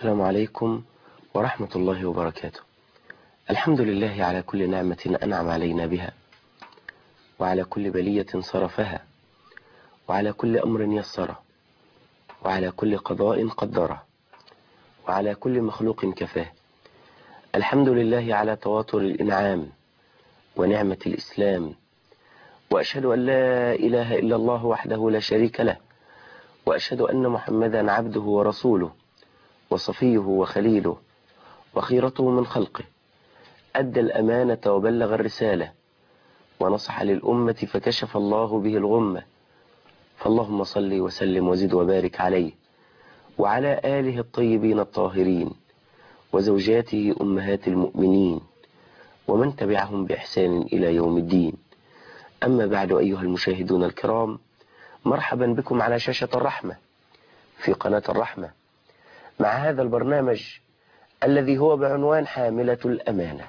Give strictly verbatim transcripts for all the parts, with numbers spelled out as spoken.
السلام عليكم ورحمة الله وبركاته. الحمد لله على كل نعمة أنعم علينا بها، وعلى كل بلية صرفها، وعلى كل أمر يسره، وعلى كل قضاء قدره، وعلى كل مخلوق كفاه. الحمد لله على تواتر الإنعام ونعمة الإسلام، وأشهد أن لا إله إلا الله وحده لا شريك له، وأشهد أن محمدا عبده ورسوله وصفيه وخليله وخيرته من خلقه، أدى الأمانة وبلغ الرسالة ونصح للأمة فكشف الله به الغمة، فاللهم صل وسلم وزد وبارك عليه وعلى آله الطيبين الطاهرين وزوجاته أمهات المؤمنين ومن تبعهم بإحسان إلى يوم الدين. أما بعد، أيها المشاهدون الكرام، مرحبا بكم على شاشة الرحمة في قناة الرحمة مع هذا البرنامج الذي هو بعنوان حاملة الأمانة.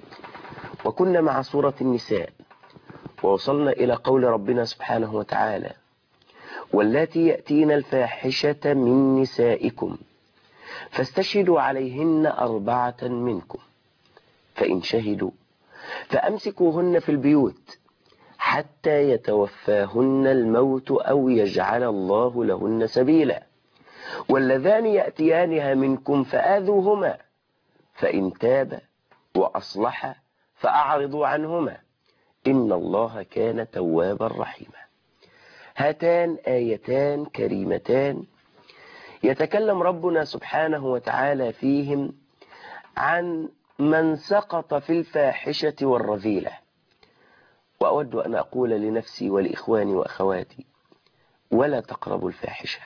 وكنا مع سورة النساء، ووصلنا إلى قول ربنا سبحانه وتعالى: واللاتي يأتين الفاحشة من نسائكم فاستشهدوا عليهن أربعة منكم، فإن شهدوا فأمسكوهن في البيوت حتى يتوفاهن الموت أو يجعل الله لهن سبيلا، واللذان يأتيانها منكم فآذوهما، فإن تابا وأصلحا فأعرضوا عنهما، إن الله كان توابا رحيما. هاتان آيتان كريمتان يتكلم ربنا سبحانه وتعالى فيهم عن من سقط في الفاحشة والرذيلة. وأود أن أقول لنفسي ولإخواني وأخواتي: ولا تقربوا الفاحشة.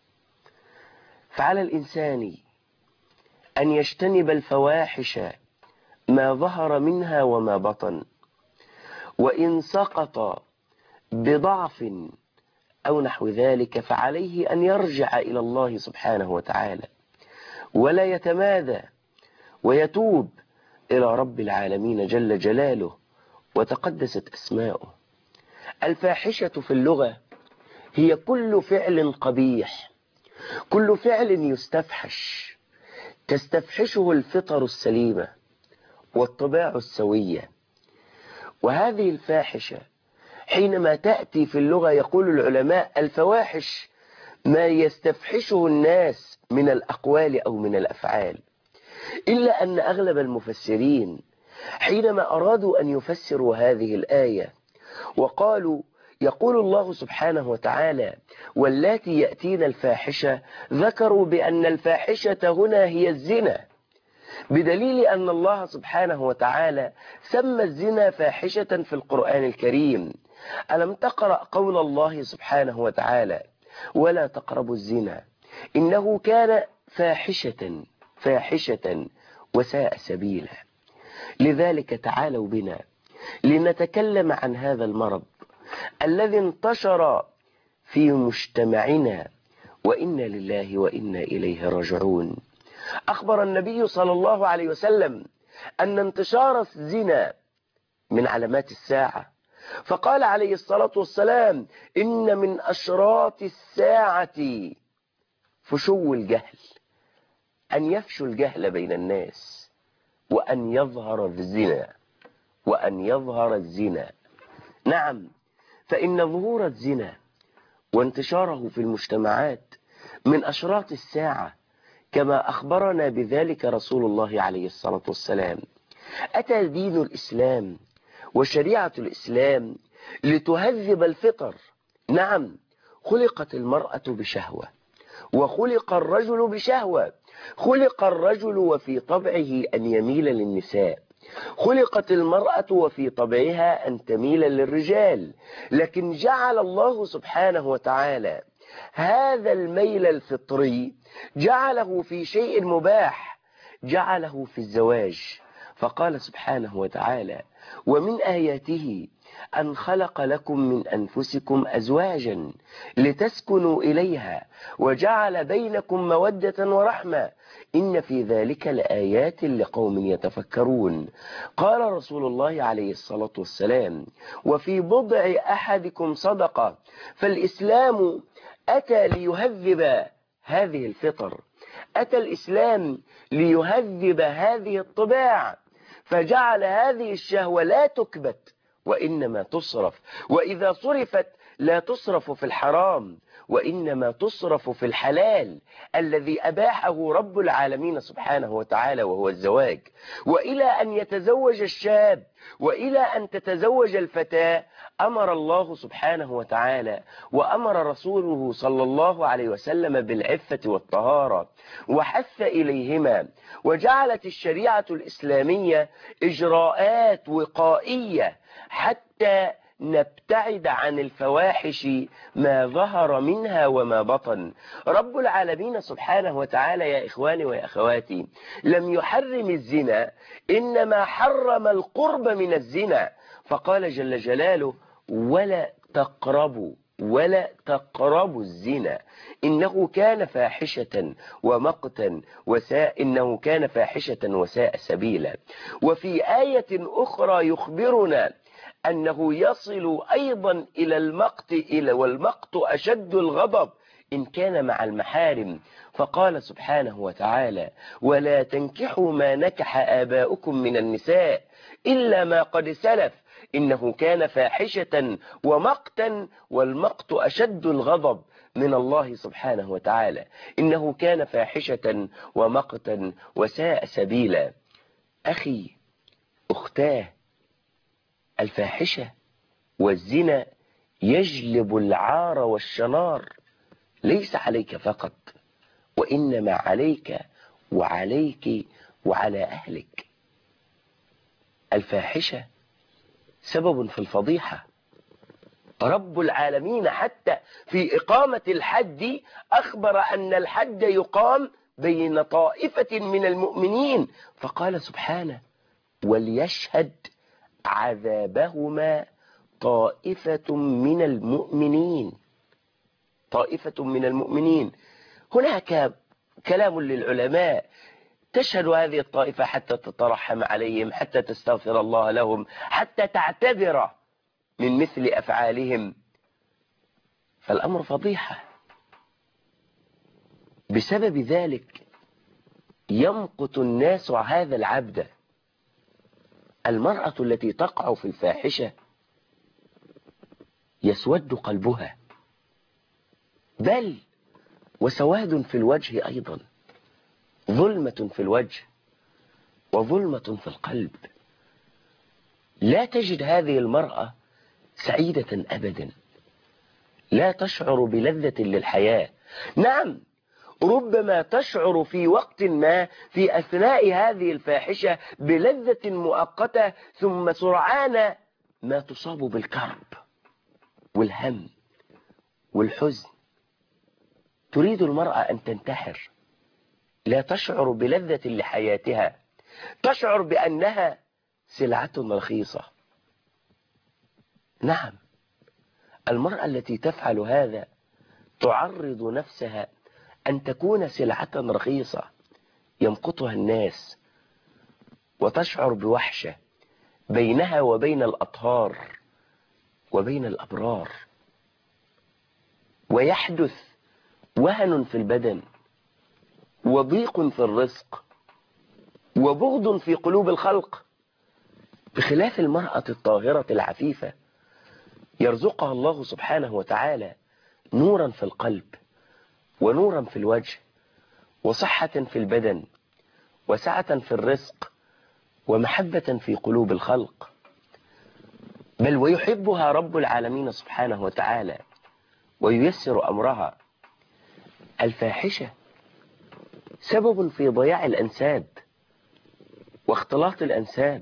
فعلى الإنسان أن يجتنب الفواحش ما ظهر منها وما بطن، وإن سقط بضعف أو نحو ذلك فعليه أن يرجع إلى الله سبحانه وتعالى ولا يتمادى، ويتوب إلى رب العالمين جل جلاله وتقدست أسماؤه. الفاحشة في اللغة هي كل فعل قبيح، كل فعل يستفحش، تستفحشه الفطر السليمة والطباع السوية. وهذه الفاحشة حينما تأتي في اللغة يقول العلماء: الفواحش ما يستفحشه الناس من الأقوال أو من الأفعال. إلا أن أغلب المفسرين حينما أرادوا أن يفسروا هذه الآية وقالوا: يقول الله سبحانه وتعالى واللاتي يأتين الفاحشة، ذكروا بأن الفاحشة هنا هي الزنا، بدليل أن الله سبحانه وتعالى سمى الزنا فاحشة في القرآن الكريم. ألم تقرأ قول الله سبحانه وتعالى: ولا تقربوا الزنا إنه كان فاحشة فاحشة وساء سبيلا. لذلك تعالوا بنا لنتكلم عن هذا المرض الذي انتشر في مجتمعنا، وإنا لله وإنا إليه راجعون. أخبر النبي صلى الله عليه وسلم أن انتشار الزنا من علامات الساعة، فقال عليه الصلاة والسلام: إن من أشراط الساعة فشو الجهل، أن يفشو الجهل بين الناس، وأن يظهر الزنا وأن يظهر الزنا. نعم، فإن ظهور الزنا وانتشاره في المجتمعات من أشراط الساعة، كما أخبرنا بذلك رسول الله عليه الصلاة والسلام. أتى دين الإسلام وشريعة الإسلام لتهذب الفطر. نعم، خلقت المرأة بشهوة وخلق الرجل بشهوة، خلق الرجل وفي طبعه أن يميل للنساء، خلقت المرأة وفي طبعها أن تميل للرجال، لكن جعل الله سبحانه وتعالى هذا الميل الفطري جعله في شيء مباح، جعله في الزواج. فقال سبحانه وتعالى: ومن آياته أن خلق لكم من أنفسكم أزواجا لتسكنوا إليها وجعل بينكم مودة ورحمة، إن في ذلك لآيات لقوم يتفكرون. قال رسول الله عليه الصلاة والسلام: وفي بضع أحدكم صدقة. فالإسلام أتى ليهذب هذه الفطر، أتى الإسلام ليهذب هذه الطباع، فجعل هذه الشهوة لا تكبت وإنما تصرف، وإذا صرفت لا تصرف في الحرام وإنما تصرف في الحلال الذي أباحه رب العالمين سبحانه وتعالى، وهو الزواج. وإلى أن يتزوج الشاب وإلى أن تتزوج الفتاة أمر الله سبحانه وتعالى وأمر رسوله صلى الله عليه وسلم بالعفة والطهارة وحث إليهما، وجعلت الشريعة الإسلامية إجراءات وقائية حتى نبتعد عن الفواحش ما ظهر منها وما بطن. رب العالمين سبحانه وتعالى يا إخواني ويا أخواتي لم يحرم الزنا، إنما حرم القرب من الزنا، فقال جل جلاله: ولا تقربوا ولا تقربوا الزنا إنه كان فاحشة ومقتا وساء إنه كان فاحشة وساء سبيلا. وفي آية أخرى يخبرنا أنه يصل أيضا إلى المقت إلى والمقت أشد الغضب إن كان مع المحارم، فقال سبحانه وتعالى: ولا تنكحوا ما نكح آباؤكم من النساء إلا ما قد سلف إنه كان فاحشة ومقتا والمقت أشد الغضب من الله سبحانه وتعالى إنه كان فاحشة ومقتا وساء سبيلا. أخي أختاه، الفاحشة والزنا يجلب العار والشنار ليس عليك فقط، وإنما عليك وعليك وعلى أهلك. الفاحشة سبب في الفضيحة. رب العالمين حتى في إقامة الحد أخبر أن الحد يقام بين طائفة من المؤمنين، فقال سبحانه: وليشهد عذابهما طائفة من المؤمنين. طائفة من المؤمنين، هناك كلام للعلماء: تشهد هذه الطائفة حتى تترحم عليهم، حتى تستغفر الله لهم، حتى تعتذر من مثل أفعالهم، فالأمر فضيحة. بسبب ذلك يمقت الناس هذا العبد. المرأة التي تقع في الفاحشة يسود قلبها، بل وسواد في الوجه أيضا، ظلمة في الوجه وظلمة في القلب. لا تجد هذه المرأة سعيدة أبدا، لا تشعر بلذة للحياة. نعم، ربما تشعر في وقت ما في أثناء هذه الفاحشة بلذة مؤقتة، ثم سرعان ما تصاب بالكرب والهم والحزن. تريد المرأة أن تنتحر، لا تشعر بلذة لحياتها، تشعر بأنها سلعة رخيصة. نعم، المرأة التي تفعل هذا تعرض نفسها أن تكون سلعة رخيصة يمقتها الناس، وتشعر بوحشة بينها وبين الأطهار وبين الأبرار، ويحدث وهن في البدن وضيق في الرزق وبغض في قلوب الخلق، بخلاف المرأة الطاهرة العفيفة يرزقها الله سبحانه وتعالى نورا في القلب ونورا في الوجه وصحة في البدن وسعة في الرزق ومحبة في قلوب الخلق، بل ويحبها رب العالمين سبحانه وتعالى وييسر أمرها. الفاحشة سبب في ضياع الأنساب واختلاط الأنساب.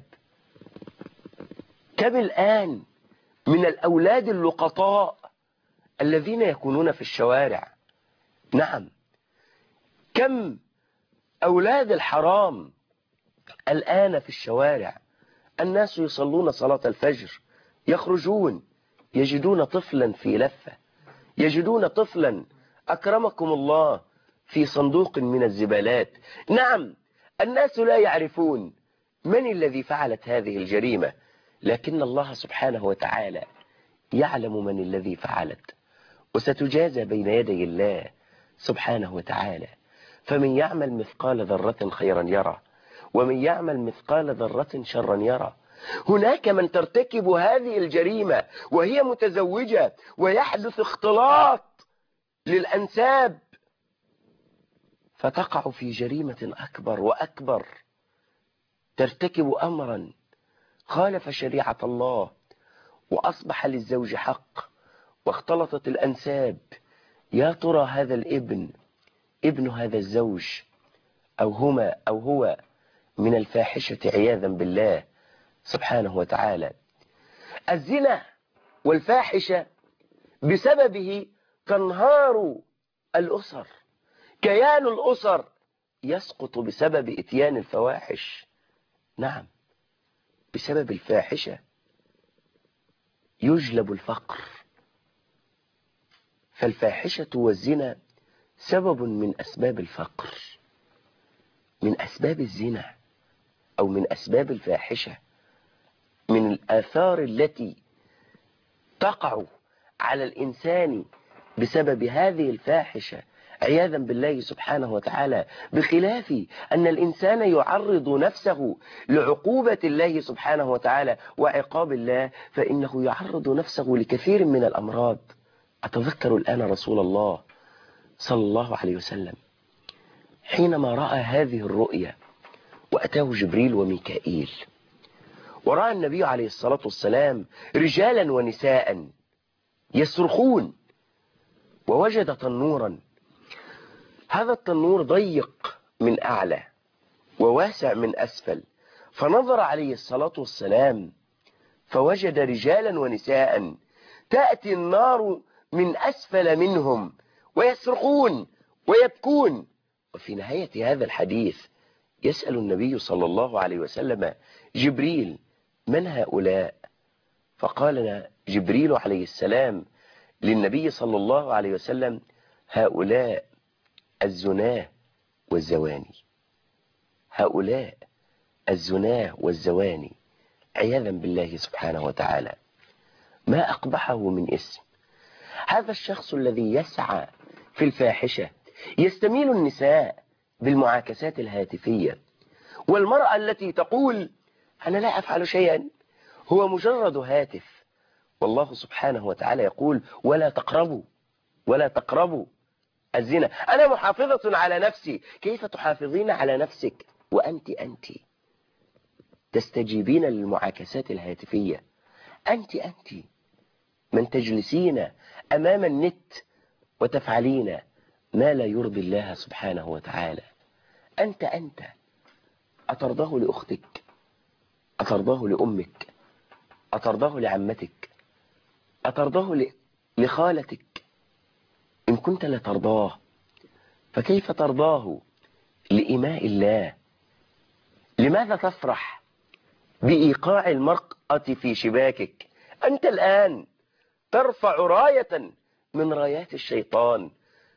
كم الآن من الأولاد اللقطاء الذين يكونون في الشوارع. نعم، كم أولاد الحرام الآن في الشوارع. الناس يصلون صلاة الفجر، يخرجون يجدون طفلا في لفة، يجدون طفلا أكرمكم الله في صندوق من الزبالات. نعم، الناس لا يعرفون من الذي فعلت هذه الجريمة، لكن الله سبحانه وتعالى يعلم من الذي فعلت، وستجازى بين يدي الله سبحانه وتعالى. فمن يعمل مثقال ذرة خيرا يرى ومن يعمل مثقال ذرة شرا يرى. هناك من ترتكب هذه الجريمة وهي متزوجة ويحدث اختلاط للأنساب، فتقع في جريمة أكبر وأكبر، ترتكب أمرا خالف شريعة الله، وأصبح للزوج حق واختلطت الأنساب. يا ترى هذا الابن ابن هذا الزوج أو هما أو هو من الفاحشة عياذا بالله سبحانه وتعالى. الزنا والفاحشة بسببه تنهار الأسر، كيان الأسر يسقط بسبب إتيان الفواحش. نعم، بسبب الفاحشة يجلب الفقر. فالفاحشة والزنا سبب من أسباب الفقر، من أسباب الزنا أو من أسباب الفاحشة، من الآثار التي تقع على الإنسان بسبب هذه الفاحشة عياذا بالله سبحانه وتعالى. بخلاف أن الإنسان يعرض نفسه لعقوبة الله سبحانه وتعالى وعقاب الله، فإنه يعرض نفسه لكثير من الأمراض. أتذكر الآن رسول الله صلى الله عليه وسلم حينما رأى هذه الرؤيا وأتاه جبريل وميكائيل، ورأى النبي عليه الصلاة والسلام رجالا ونساء يصرخون، ووجد تنورا، هذا التنور ضيق من أعلى وواسع من أسفل، فنظر عليه الصلاة والسلام فوجد رجالا ونساء تأتي النار من أسفل منهم ويصرخون ويبكون. وفي نهاية هذا الحديث يسأل النبي صلى الله عليه وسلم جبريل: من هؤلاء؟ فقال جبريل عليه السلام للنبي صلى الله عليه وسلم: هؤلاء الزناه والزواني، هؤلاء الزناه والزواني عياذا بالله سبحانه وتعالى. ما أقبحه من اسم هذا الشخص الذي يسعى في الفاحشة، يستميل النساء بالمعاكسات الهاتفية، والمرأة التي تقول أنا لا أفعل شيئا، هو مجرد هاتف. والله سبحانه وتعالى يقول: ولا تقربوا ولا تقربوا الزنا. أنا محافظة على نفسي. كيف تحافظين على نفسك وأنت أنت تستجيبين للمعاكسات الهاتفية؟ أنت أنت من تجلسين أمام النت وتفعلين ما لا يرضي الله سبحانه وتعالى. أنت أنت أترضاه لأختك؟ أترضاه لأمك؟ أترضاه لعمتك؟ أترضاه لخالتك؟ إن كنت لا ترضاه فكيف ترضاه لإماء الله؟ لماذا تفرح بإيقاع المرأة في شباكك؟ أنت الآن ترفع راية من رايات الشيطان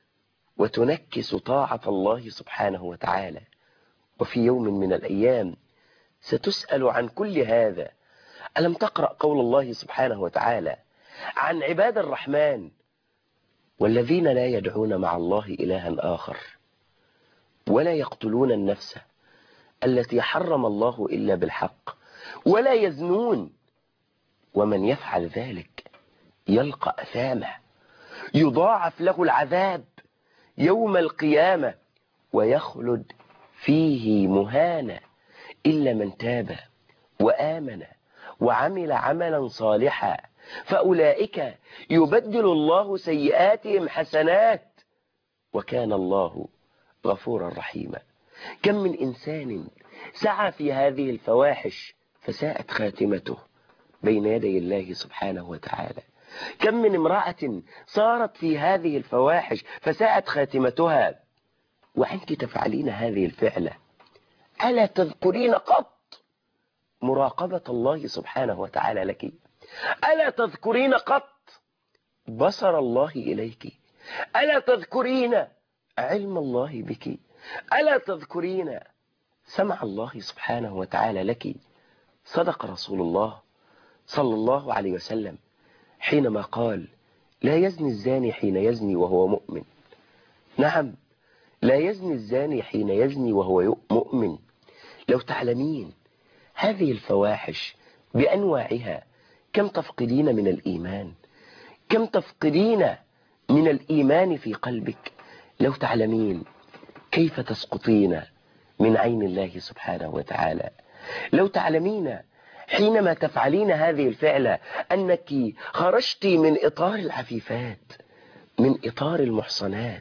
وتنكس طاعة الله سبحانه وتعالى. وفي يوم من الأيام ستسأل عن كل هذا. ألم تقرأ قول الله سبحانه وتعالى عن عباد الرحمن: والذين لا يدعون مع الله إلها آخر ولا يقتلون النفس التي حرم الله إلا بالحق ولا يزنون ومن يفعل ذلك يلقى أثامه يضاعف له العذاب يوم القيامة ويخلد فيه مهانا إلا من تاب وآمن وعمل عملا صالحا فأولئك يبدل الله سيئاتهم حسنات وكان الله غفورا رحيما. كم من إنسان سعى في هذه الفواحش فساءت خاتمته بين يدي الله سبحانه وتعالى. كم من امرأة صارت في هذه الفواحش فساءت خاتمتها وأنت تفعلين هذه الفعلة. ألا تذكرين قط مراقبة الله سبحانه وتعالى لك؟ ألا تذكرين قط بصر الله إليك؟ ألا تذكرين علم الله بك؟ ألا تذكرين سمع الله سبحانه وتعالى لك؟ صدق رسول الله صلى الله عليه وسلم حينما قال: لا يزني الزاني حين يزني وهو مؤمن. نعم، لا يزني الزاني حين يزني وهو مؤمن. لو تعلمين هذه الفواحش بأنواعها كم تفقدين من الإيمان، كم تفقدين من الإيمان في قلبك. لو تعلمين كيف تسقطين من عين الله سبحانه وتعالى. لو تعلمين حينما تفعلين هذه الفعلة أنك خرجت من إطار العفيفات، من إطار المحصنات،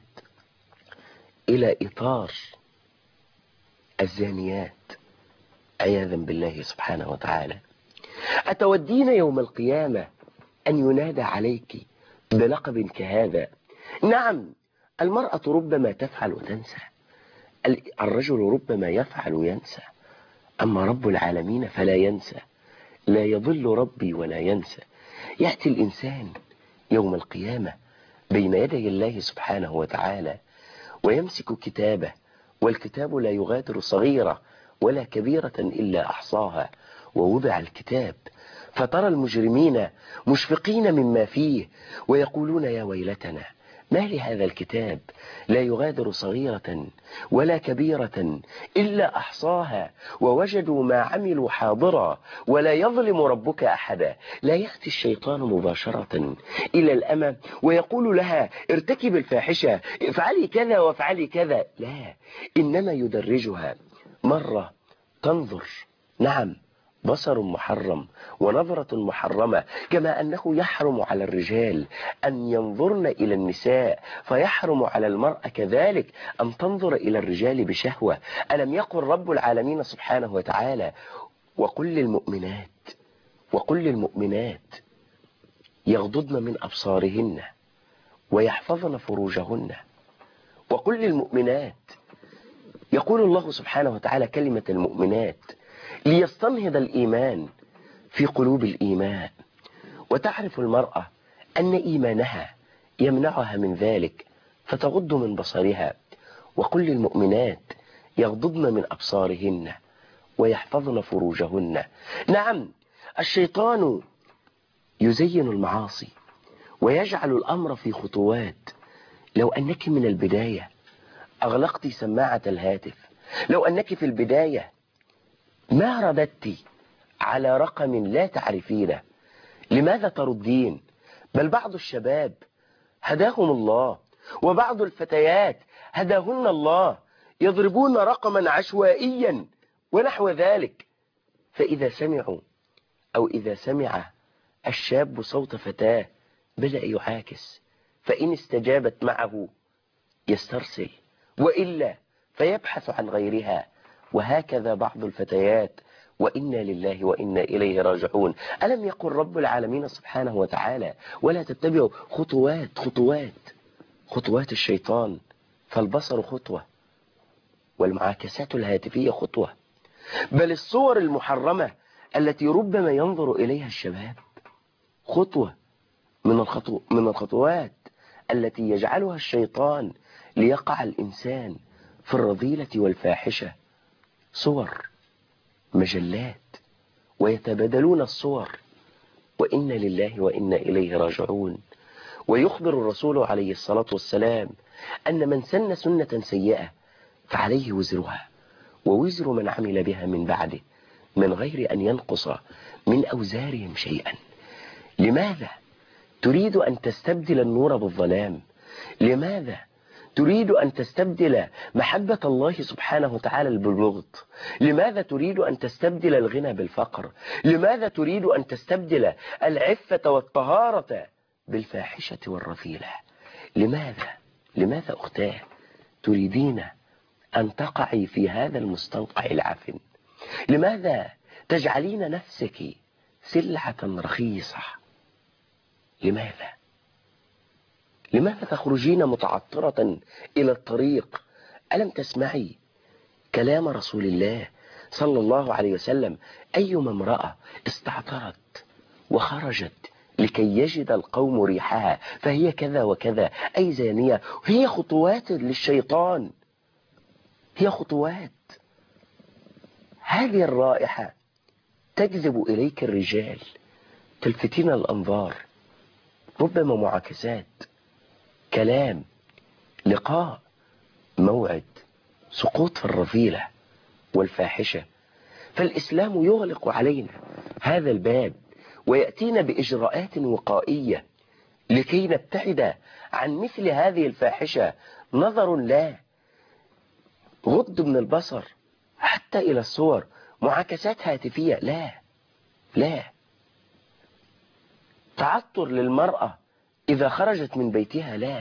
إلى إطار الزانيات عياذا بالله سبحانه وتعالى. أتودين يوم القيامة أن ينادى عليك بلقب كهذا؟ نعم، المرأة ربما تفعل وتنسى، الرجل ربما يفعل وينسى، أما رب العالمين فلا ينسى. لا يضل ربي ولا ينسى. يأتي الإنسان يوم القيامة بين يدي الله سبحانه وتعالى ويمسك كتابه، والكتاب لا يغادر صغيرة ولا كبيرة إلا أحصاها، ووضع الكتاب فترى المجرمين مشفقين مما فيه ويقولون يا ويلتنا ما لهذا الكتاب لا يغادر صغيرة ولا كبيرة إلا أحصاها ووجدوا ما عملوا حاضرا ولا يظلم ربك أحدا. لا يأتي الشيطان مباشرة إلى الأمة ويقول لها ارتكب الفاحشة، افعلي كذا وافعلي كذا، لا، إنما يدرجها. مرة تنظر، نعم، بصر محرم ونظرة محرمة، كما أنه يحرم على الرجال أن ينظرن إلى النساء، فيحرم على المرأة كذلك أن تنظر إلى الرجال بشهوة. ألم يقل رب العالمين سبحانه وتعالى وقل للمؤمنات وقل للمؤمنات يغضضن من أبصارهن ويحفظن فروجهن. وقل للمؤمنات، يقول الله سبحانه وتعالى كلمة المؤمنات ليستنهض الإيمان في قلوب الإيمان، وتعرف المرأة أن إيمانها يمنعها من ذلك فتغض من بصرها. وقل للمؤمنات يغضضن من أبصارهن ويحفظن فروجهن. نعم، الشيطان يزين المعاصي ويجعل الأمر في خطوات. لو أنك من البداية أغلقت سماعة الهاتف، لو أنك في البداية ما رددت على رقم لا تعرفينه، لماذا تردين؟ بل بعض الشباب هداهم الله وبعض الفتيات هداهن الله يضربون رقما عشوائيا ونحو ذلك، فإذا سمعوا أو إذا سمع الشاب صوت فتاة بدأ يعاكس، فإن استجابت معه يسترسل، وإلا فيبحث عن غيرها. وهكذا بعض الفتيات، وإنا لله وإنا إليه راجعون. ألم يقل رب العالمين سبحانه وتعالى ولا تتبعوا خطوات خطوات خطوات الشيطان، فالبصر خطوة والمعاكسات الهاتفية خطوة، بل الصور المحرمة التي ربما ينظر إليها الشباب خطوة من الخطو من الخطوات التي يجعلها الشيطان ليقع الإنسان في الرذيلة والفاحشة. صور، مجلات، ويتبادلون الصور، وإنا لله وإنا إليه راجعون. ويخبر الرسول عليه الصلاة والسلام أن من سن سنة سيئة فعليه وزرها ووزر من عمل بها من بعده من غير أن ينقص من أوزارهم شيئا. لماذا تريد أن تستبدل النور بالظلام؟ لماذا تريد أن تستبدل محبة الله سبحانه وتعالى بالبغض؟ لماذا تريد أن تستبدل الغنى بالفقر؟ لماذا تريد أن تستبدل العفة والطهارة بالفاحشة والرذيلة؟ لماذا لماذا أختاه تريدين أن تقعي في هذا المستنقع العفن؟ لماذا تجعلين نفسك سلعة رخيصة؟ لماذا لماذا تخرجين متعطرة إلى الطريق؟ ألم تسمعي كلام رسول الله صلى الله عليه وسلم؟ أيما امرأة استعطرت وخرجت لكي يجد القوم ريحها فهي كذا وكذا، أي زانية. هي خطوات للشيطان، هي خطوات. هذه الرائحة تجذب إليك الرجال، تلفتين الأنظار، ربما معاكسات، كلام، لقاء موعد سقوط في الرذيلة والفاحشة، فالإسلام يغلق علينا هذا الباب ويأتينا بإجراءات وقائية لكي نبتعد عن مثل هذه الفاحشة. نظر لا، غض من البصر حتى إلى الصور، معاكسات هاتفية لا لا، تعطر للمرأة إذا خرجت من بيتها لا،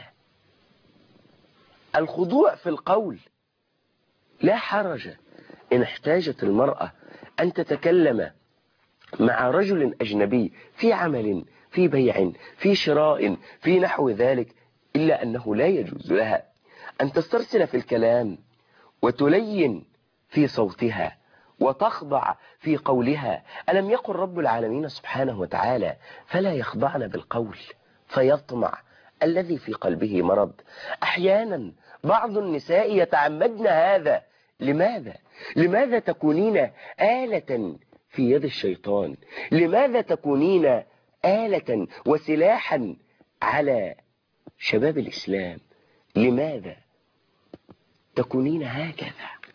الخضوع في القول لا حرج إن احتاجت المرأة أن تتكلم مع رجل أجنبي في عمل، في بيع، في شراء، في نحو ذلك، إلا أنه لا يجوز لها أن تسترسل في الكلام وتلين في صوتها وتخضع في قولها. ألم يقل رب العالمين سبحانه وتعالى فلا يخضعن بالقول فيطمع الذي في قلبه مرض؟ أحيانا بعض النساء يتعمدن هذا. لماذا؟ لماذا تكونين آلة في يد الشيطان؟ لماذا تكونين آلة وسلاحا على شباب الإسلام؟ لماذا تكونين هكذا؟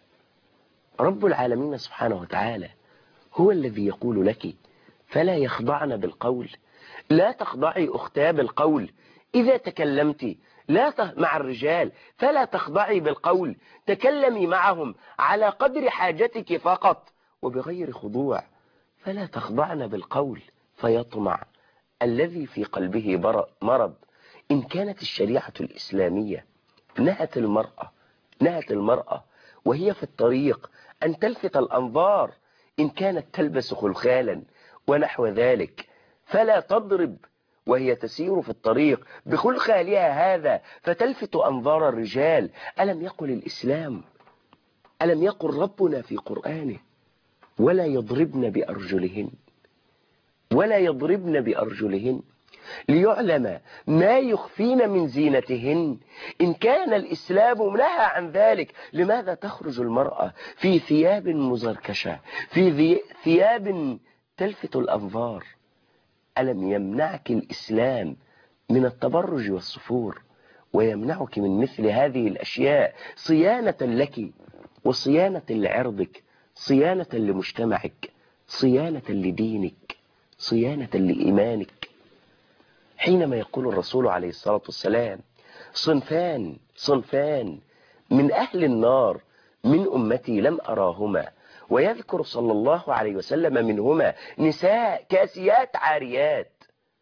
رب العالمين سبحانه وتعالى هو الذي يقول لك فلا يخضعن بالقول. لا تخضعي أختاه بالقول. إذا تكلمت لا ت... مع الرجال فلا تخضعي بالقول، تكلمي معهم على قدر حاجتك فقط وبغير خضوع. فلا تخضعن بالقول فيطمع الذي في قلبه مرض. إن كانت الشريعة الإسلامية نهت المرأة نهت المرأة وهي في الطريق أن تلفت الأنظار، إن كانت تلبس خلخالا ونحو ذلك، فلا تضرب وهي تسير في الطريق بخلخالها هذا فتلفت أنظار الرجال. ألم يقل الإسلام، ألم يقل ربنا في قرآنه ولا يضربن بأرجلهن ولا يضربن بأرجلهن ليعلم ما يخفين من زينتهن؟ إن كان الإسلام نهى عن ذلك، لماذا تخرج المرأة في ثياب مزركشة، في ثياب تلفت الأنظار؟ ألم يمنعك الإسلام من التبرج والصفور ويمنعك من مثل هذه الأشياء صيانة لك وصيانة لعرضك، صيانة لمجتمعك، صيانة لدينك، صيانة لإيمانك؟ حينما يقول الرسول عليه الصلاة والسلام صنفان صنفان من أهل النار من أمتي لم أراهما، ويذكر صلى الله عليه وسلم منهما نساء كاسيات عاريات،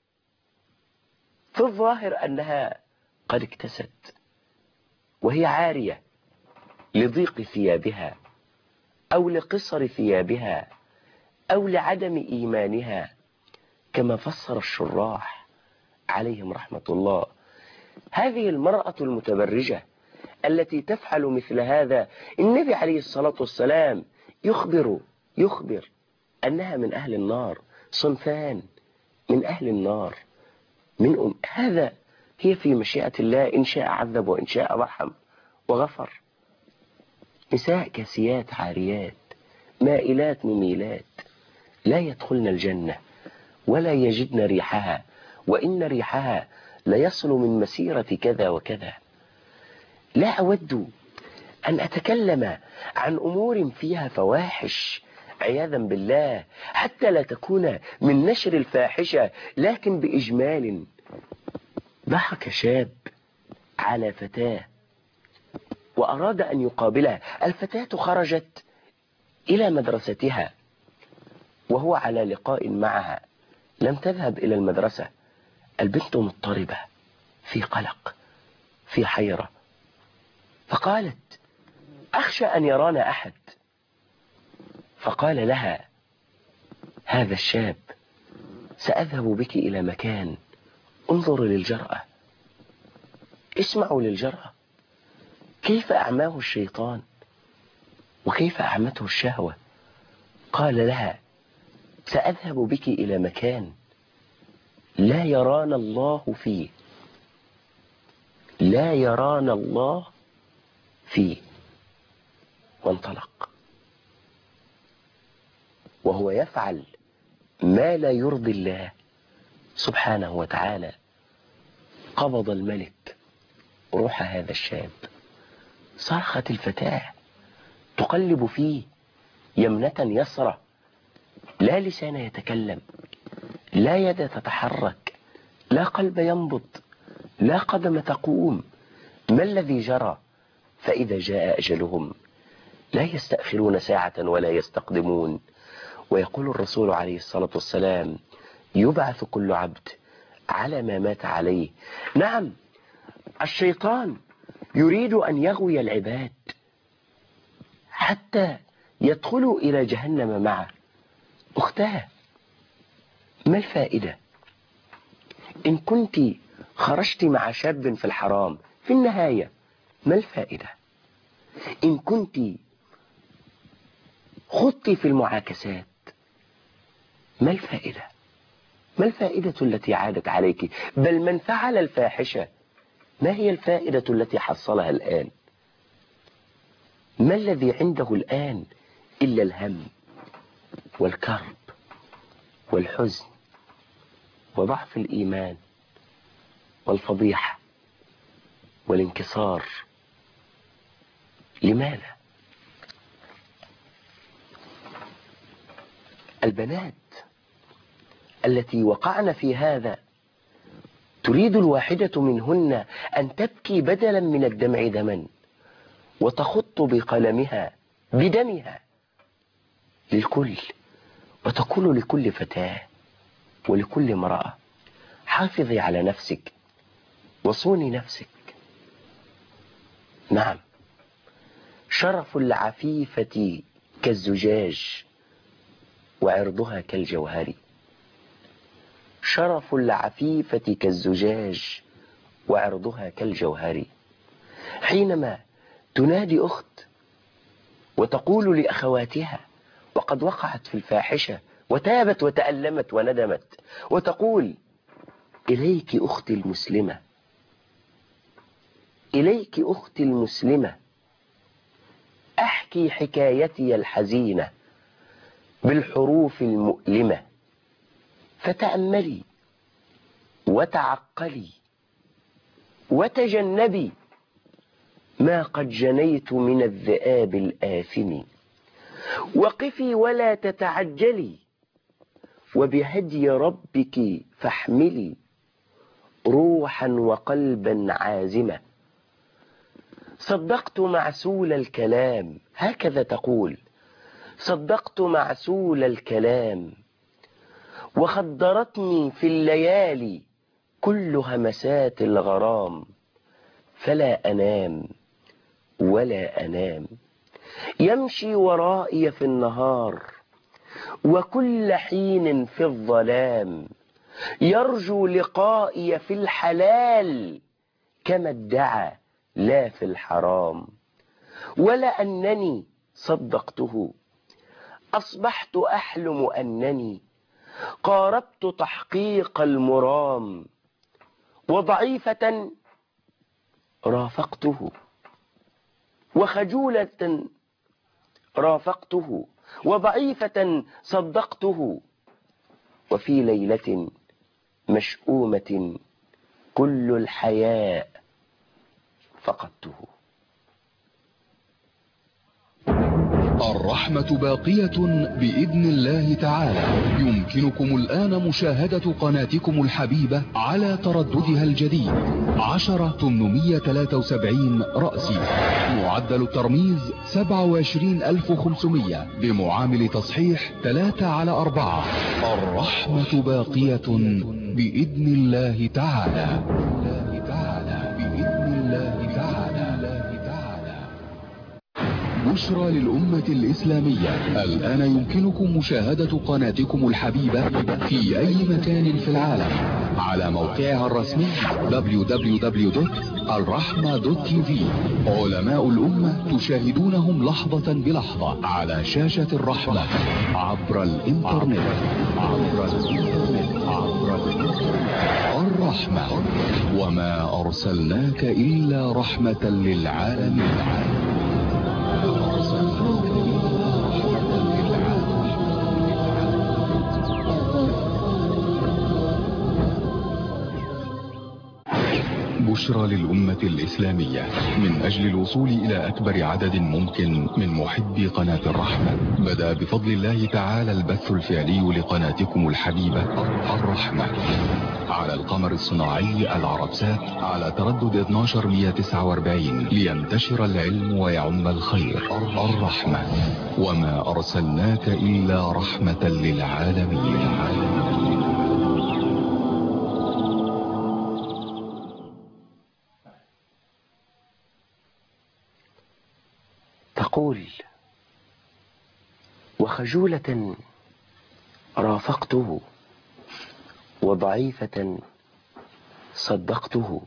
في الظاهر أنها قد اكتست وهي عارية لضيق ثيابها أو لقصر ثيابها أو لعدم إيمانها، كما فسر الشراح عليهم رحمة الله. هذه المرأة المتبرجة التي تفعل مثل هذا، النبي عليه الصلاة والسلام يخبر يخبر أنها من أهل النار، صنفان من أهل النار من أم. هذا هي في مشيئة الله، إن شاء عذب وإن شاء رحم وغفر. نساء كاسيات عاريات مائلات مميلات لا يدخلن الجنة ولا يجدن ريحها، وإن ريحها ليصل من مسيرة كذا وكذا. لا أود أن أتكلم عن أمور فيها فواحش عياذا بالله، حتى لا تكون من نشر الفاحشة، لكن بإجمال. ضحك شاب على فتاة وأراد أن يقابلها. الفتاة خرجت إلى مدرستها وهو على لقاء معها، لم تذهب إلى المدرسة. البنت مضطربة في قلق في حيرة، فقالت أخشى أن يرانا أحد. فقال لها هذا الشاب سأذهب بك إلى مكان، انظر للجرأة، اسمعوا للجرأة، كيف أعماه الشيطان وكيف أعمته الشهوة. قال لها سأذهب بك إلى مكان لا يرانا الله فيه، لا يرانا الله فيه. وانطلق وهو يفعل ما لا يرضي الله سبحانه وتعالى. قبض الملك روح هذا الشاب صرخت الفتاة تقلب فيه يمنة يسرى، لا لسان يتكلم، لا يد تتحرك، لا قلب ينبض، لا قدم تقوم. ما الذي جرى؟ فإذا جاء أجلهم لا يستأخرون ساعة ولا يستقدمون. ويقول الرسول عليه الصلاة والسلام: يبعث كل عبد على ما مات عليه. نعم، الشيطان يريد أن يغوي العباد حتى يدخلوا إلى جهنم معه. أختاه، ما الفائدة إن كنت خرجت مع شاب في الحرام؟ في النهاية ما الفائدة إن كنت خضت في المعاكسات؟ ما الفائدة؟ ما الفائدة التي عادت عليك؟ بل من فعل الفاحشة ما هي الفائدة التي حصلها الآن؟ ما الذي عنده الآن إلا الهم والكرب والحزن وضعف الإيمان والفضيحة والانكسار. لماذا؟ البنات التي وقعن في هذا تريد الواحدة منهن أن تبكي بدلا من الدمع دما، وتخط بقلمها بدمها للكل، وتقول لكل فتاة ولكل امرأة: حافظي على نفسك وصوني نفسك. نعم، شرف العفيفة كالزجاج وعرضها كالجوهر. شرف العفيفة كالزجاج وعرضها كالجوهر. حينما تنادي أخت وتقول لأخواتها وقد وقعت في الفاحشة وتابت وتألمت وندمت، وتقول: إليك أختي المسلمة، إليك أختي المسلمة، أحكي حكايتي الحزينة بالحروف المؤلمة، فتأملي وتعقلي وتجنبي ما قد جنيت من الذئاب الآثم. وقفي ولا تتعجلي، وبهدي ربك فاحملي روحا وقلبا عازمة. صدقت معسول الكلام، هكذا تقول: صدقت معسول الكلام، وخدرتني في الليالي كل همسات الغرام، فلا أنام ولا أنام. يمشي ورائي في النهار وكل حين في الظلام، يرجو لقائي في الحلال كما ادعى لا في الحرام. ولا أنني صدقته أصبحت أحلم أنني قاربت تحقيق المرام، وضعيفة رافقته وخجولة رافقته وضعيفة صدقته، وفي ليلة مشؤومة كل الحياء فقدته. الرحمة باقية بإذن الله تعالى. يمكنكم الآن مشاهدة قناتكم الحبيبة على ترددها الجديد عشرة ثمانمائة وثلاثة وسبعين رأسي، معدل الترميز سبعة وعشرين ألف وخمسمائة، بمعامل تصحيح ثلاثة على أربعة. الرحمة باقية بإذن الله تعالى. بإذن الله تعالى. بشرى للأمة الإسلامية. الآن يمكنكم مشاهدة قناتكم الحبيبة في أي مكان في العالم على موقعها الرسمي دبليو دبليو دبليو دوت الرحمة دوت تي في. علماء الأمة تشاهدونهم لحظة بلحظة على شاشة الرحمة عبر الإنترنت. عبر الإنترنت. عبر الإنترنت. الرحمة، وما أرسلناك إلا رحمة للعالمين. بشرى للأمة الإسلامية من أجل الوصول إلى أكبر عدد ممكن من محبي قناة الرحمة. بدأ بفضل الله تعالى البث الفعلي لقناتكم الحبيبة الرحمة على القمر الصناعي العربسات على تردد اثناشر مئة وتسعة وأربعين لينتشر العلم ويعم الخير. الرحمة وما أرسلناك إلا رحمة للعالمين. تقول: وخجولة رافقته وضعيفة صدقته،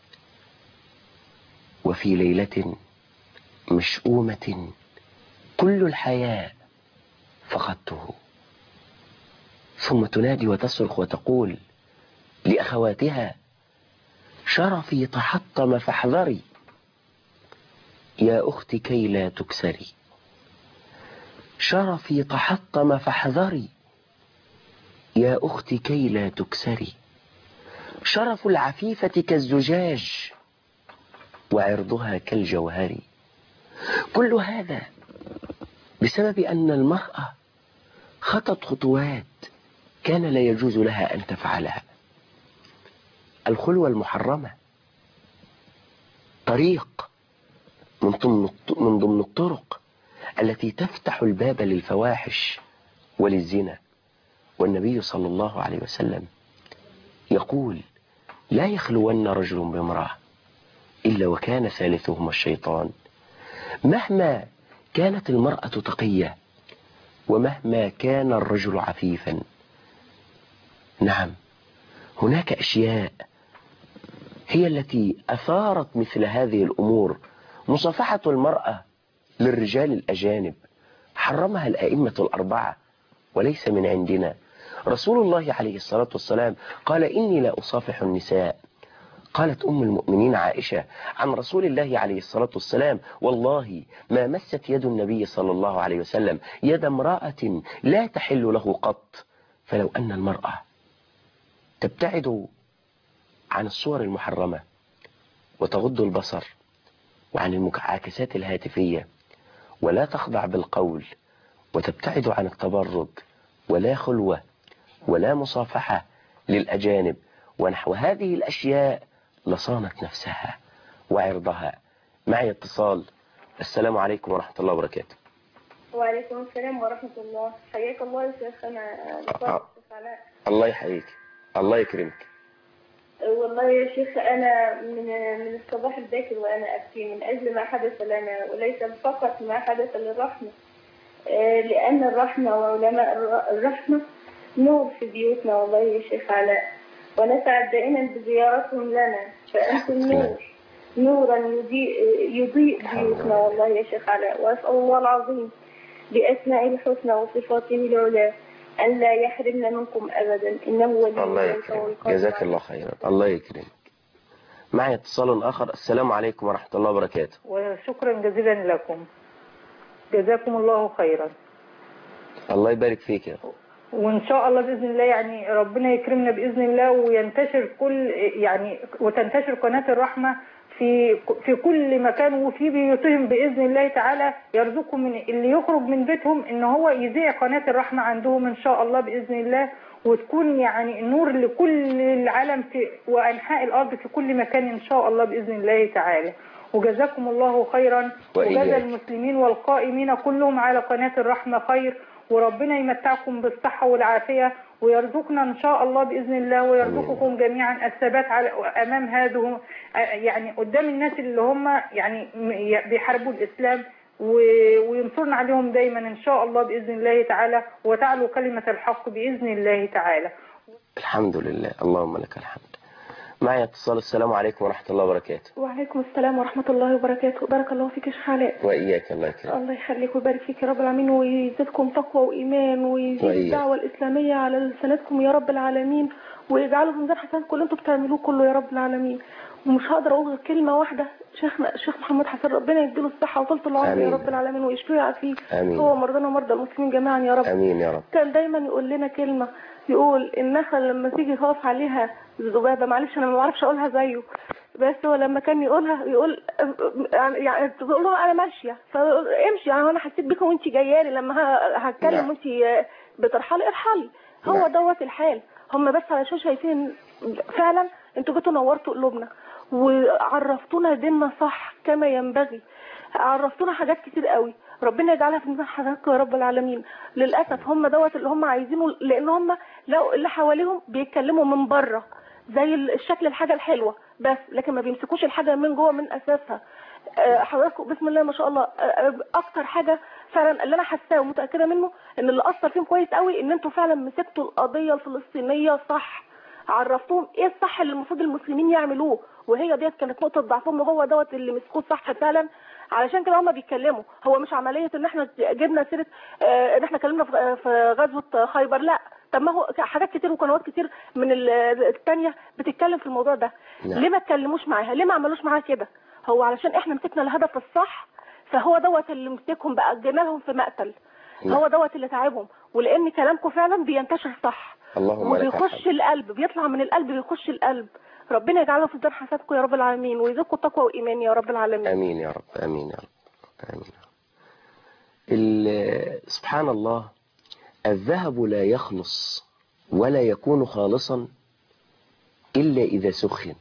وفي ليلة مشؤومة كل الحياة فقدته. ثم تنادي وتصرخ وتقول لأخواتها: شرفي تحطم فاحذري يا أختي كي لا تكسري. شرفي تحطم فاحذري يا أختي كي لا تكسري. شرف العفيفة كالزجاج وعرضها كالجوهر. كل هذا بسبب أن المرأة خطت خطوات كان لا يجوز لها أن تفعلها. الخلوة المحرمة طريق من ضمن الطرق التي تفتح الباب للفواحش وللزنا. والنبي صلى الله عليه وسلم يقول: لا يخلون رجل بامرأة إلا وكان ثالثهما الشيطان. مهما كانت المرأة تقية ومهما كان الرجل عفيفا، نعم هناك أشياء هي التي أثارت مثل هذه الأمور. مصافحة المرأة للرجال الأجانب حرمها الأئمة الأربعة وليس من عندنا. رسول الله عليه الصلاة والسلام قال: إني لا أصافح النساء. قالت أم المؤمنين عائشة عن رسول الله عليه الصلاة والسلام: والله ما مست يد النبي صلى الله عليه وسلم يد امرأة لا تحل له قط. فلو أن المرأة تبتعد عن الصور المحرمة وتغض البصر وعن المعاكسات الهاتفية ولا تخضع بالقول وتبتعد عن التبرج ولا خلوة ولا مصافحة للأجانب ونحو هذه الأشياء لصانت نفسها وعرضها. معي اتصال. السلام عليكم ورحمة الله وبركاته. وعليكم السلام ورحمة الله. حياك الله يا شيخ. أنا أه. الله يحييك. الله يكرمك. والله يا شيخ أنا من من الصباح الباكر وأنا أبكي من أجل ما حدث لنا، وليس فقط ما حدث للرحمة، لأن الرحمة وعلماء الرحمة نور في بيوتنا والله يا شيخ علاء، ونسعد دائما بزيارتهم لنا، فأنتم نور نورا يضيء, يضيء بيوتنا والله يا شيخ علاء. وأسأل الله العظيم بأسماء الحسنى وصفاته العلى أن لا يحرمنا منكم أبدا، إنه ولي الله يكرمك. جزاك الله خيرا. الله يكرمك. معي اتصال آخر. السلام عليكم ورحمة الله وبركاته. وشكرا جزيلا لكم، جزاكم الله خيرا. الله يبارك فيك يا وإن شاء الله بإذن الله يعني ربنا يكرمنا بإذن الله وينتشر كل يعني وتنتشر قناة الرحمة في في كل مكان وفي بيوتهم بإذن الله تعالى. يرزقهم من اللي يخرج من بيتهم إن هو يذيع قناة الرحمة عندهم إن شاء الله بإذن الله، وتكون يعني نور لكل العالم في وأنحاء الأرض في كل مكان إن شاء الله بإذن الله تعالى. وجزاكم الله خيرا وجزا المسلمين والقائمين كلهم على قناة الرحمة خير، وربنا يمتعكم بالصحة والعافية ويرزقنا إن شاء الله بإذن الله ويرزقكم جميعا الثبات على أمام هذه يعني قدام الناس اللي هم يعني بيحاربوا الإسلام، وينصرنا عليهم دايما إن شاء الله بإذن الله تعالى، وتعلو كلمة الحق بإذن الله تعالى. الحمد لله. اللهم لك الحمد. معي اتصال. السلام عليكم ورحمة الله وبركاته. وعليكم السلام ورحمة الله وبركاته. بارك الله فيك يا شيخ علاء. وإياك. الله يكرمك. الله يخليك ويبارك فيك يا رب العالمين، ويزيدكم تقوى وإيمان، ويزيد الدعوة الإسلامية على لسانتكم يا رب العالمين، ويجعله في ميزان حسناتكم اللي انتم بتعملوه كله يا رب العالمين. ومش هقدر اقول غير كلمة واحدة، شيخنا الشيخ محمد حسن ربنا يديله الصحة وطولة العمر يا رب العالمين ويشفيه ويعافيه هو مرضانا ومرضى المسلمين جميعا يا رب. امين يا رب. كان دايما يقول لنا كلمة، يقول النخل لما تيجي تقف عليها ذبابة، معلش انا ما بعرفش اقولها زيه، بس هو لما كان يقولها يقول يعني تقول له انا ماشيه فامشي، يعني انا حسيت بيكم وانت جايه لي، لما ه- هتكلم نعم. وانت بترحلي ارحلي. هو نعم. دوت الحال. هم بس علشان شايفين فعلا انتوا جيتوا نورتوا قلوبنا وعرفتونا ديننا صح كما ينبغي، عرفتونا حاجات كتير قوي، ربنا يجعلها في ميزان حسناتكم يا رب العالمين. للاسف هم دوت اللي هم عايزينه، لان هم لو اللي حواليهم بيتكلموا من بره زي الشكل الحاجه الحلوه بس، لكن ما بيمسكوش الحاجه من جوه من اساسها. آه، حضراتكم بسم الله ما شاء الله، آه، اكتر حاجه فعلا اللي انا حاساه ومتاكده منه ان اللي اثر فيهم كويس قوي ان انتوا فعلا مسكتوا القضيه الفلسطينيه صح، عرفتوهم ايه الصح اللي المفروض المسلمين يعملوه، وهي ديت كانت نقطه ضعفهم وهو دوت اللي مسكوه صح فعلا. علشان كده هم بيتكلموا، هو مش عمليه ان احنا جبنا سيره آه، ان احنا اتكلمنا في في غزوه خيبر، لا. طب ما هو حاجات كتير وقنوات كتير من الثانيه بتتكلم في الموضوع ده. نعم. ليه ما اتكلموش معاها؟ ليه ما عملوش معاها كده؟ هو علشان احنا مسكنا الهدف الصح، فهو دوت اللي مسكهم بقى جينا لهم في مقتل. نعم. هو دوت اللي تعبهم، ولان كلامكم فعلا بينتشر صح اللهم لك وبيخش الحمد. القلب، بيطلع من القلب بيخش القلب. ربنا يجعله في ميزان حسناتكم يا رب العالمين، ويزيدكم تقوى وايمان يا رب العالمين. امين يا رب، امين يا رب، امين يا رب. ال- سبحان الله، الذهب لا يخلص ولا يكون خالصا إلا إذا سخن.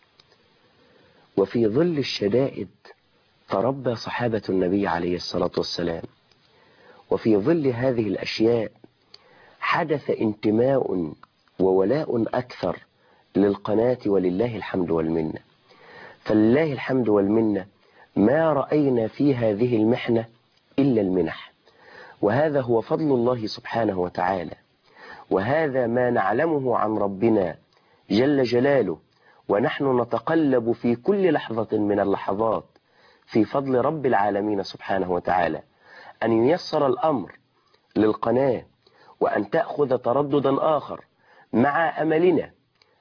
وفي ظل الشدائد تربى صحابة النبي عليه الصلاة والسلام، وفي ظل هذه الأشياء حدث انتماء وولاء أكثر للقناة، ولله الحمد والمنة. فلله الحمد والمنة ما رأينا في هذه المحنة إلا المنح، وهذا هو فضل الله سبحانه وتعالى، وهذا ما نعلمه عن ربنا جل جلاله، ونحن نتقلب في كل لحظة من اللحظات في فضل رب العالمين سبحانه وتعالى أن ييسر الأمر للقناة، وأن تأخذ ترددا آخر، مع أملنا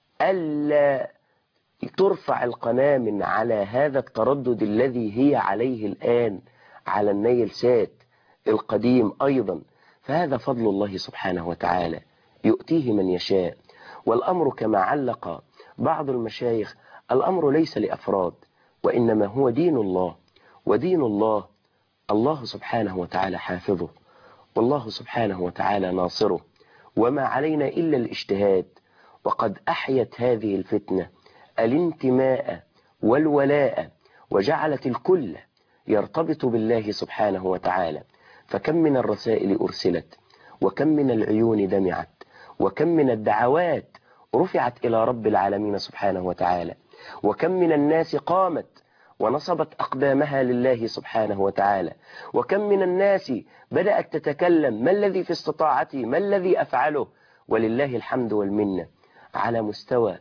ألا ترفع القناة من على هذا التردد الذي هي عليه الآن على النيل سات القديم أيضا. فهذا فضل الله سبحانه وتعالى يؤتيه من يشاء. والأمر كما علق بعض المشايخ، الأمر ليس لأفراد، وإنما هو دين الله، ودين الله الله سبحانه وتعالى حافظه، والله سبحانه وتعالى ناصره، وما علينا إلا الاجتهاد. وقد أحيت هذه الفتنة الانتماء والولاء، وجعلت الكل يرتبط بالله سبحانه وتعالى. فكم من الرسائل أرسلت، وكم من العيون دمعت، وكم من الدعوات رفعت إلى رب العالمين سبحانه وتعالى، وكم من الناس قامت ونصبت أقدامها لله سبحانه وتعالى، وكم من الناس بدأت تتكلم ما الذي في استطاعتي، ما الذي أفعله. ولله الحمد والمنة على مستوى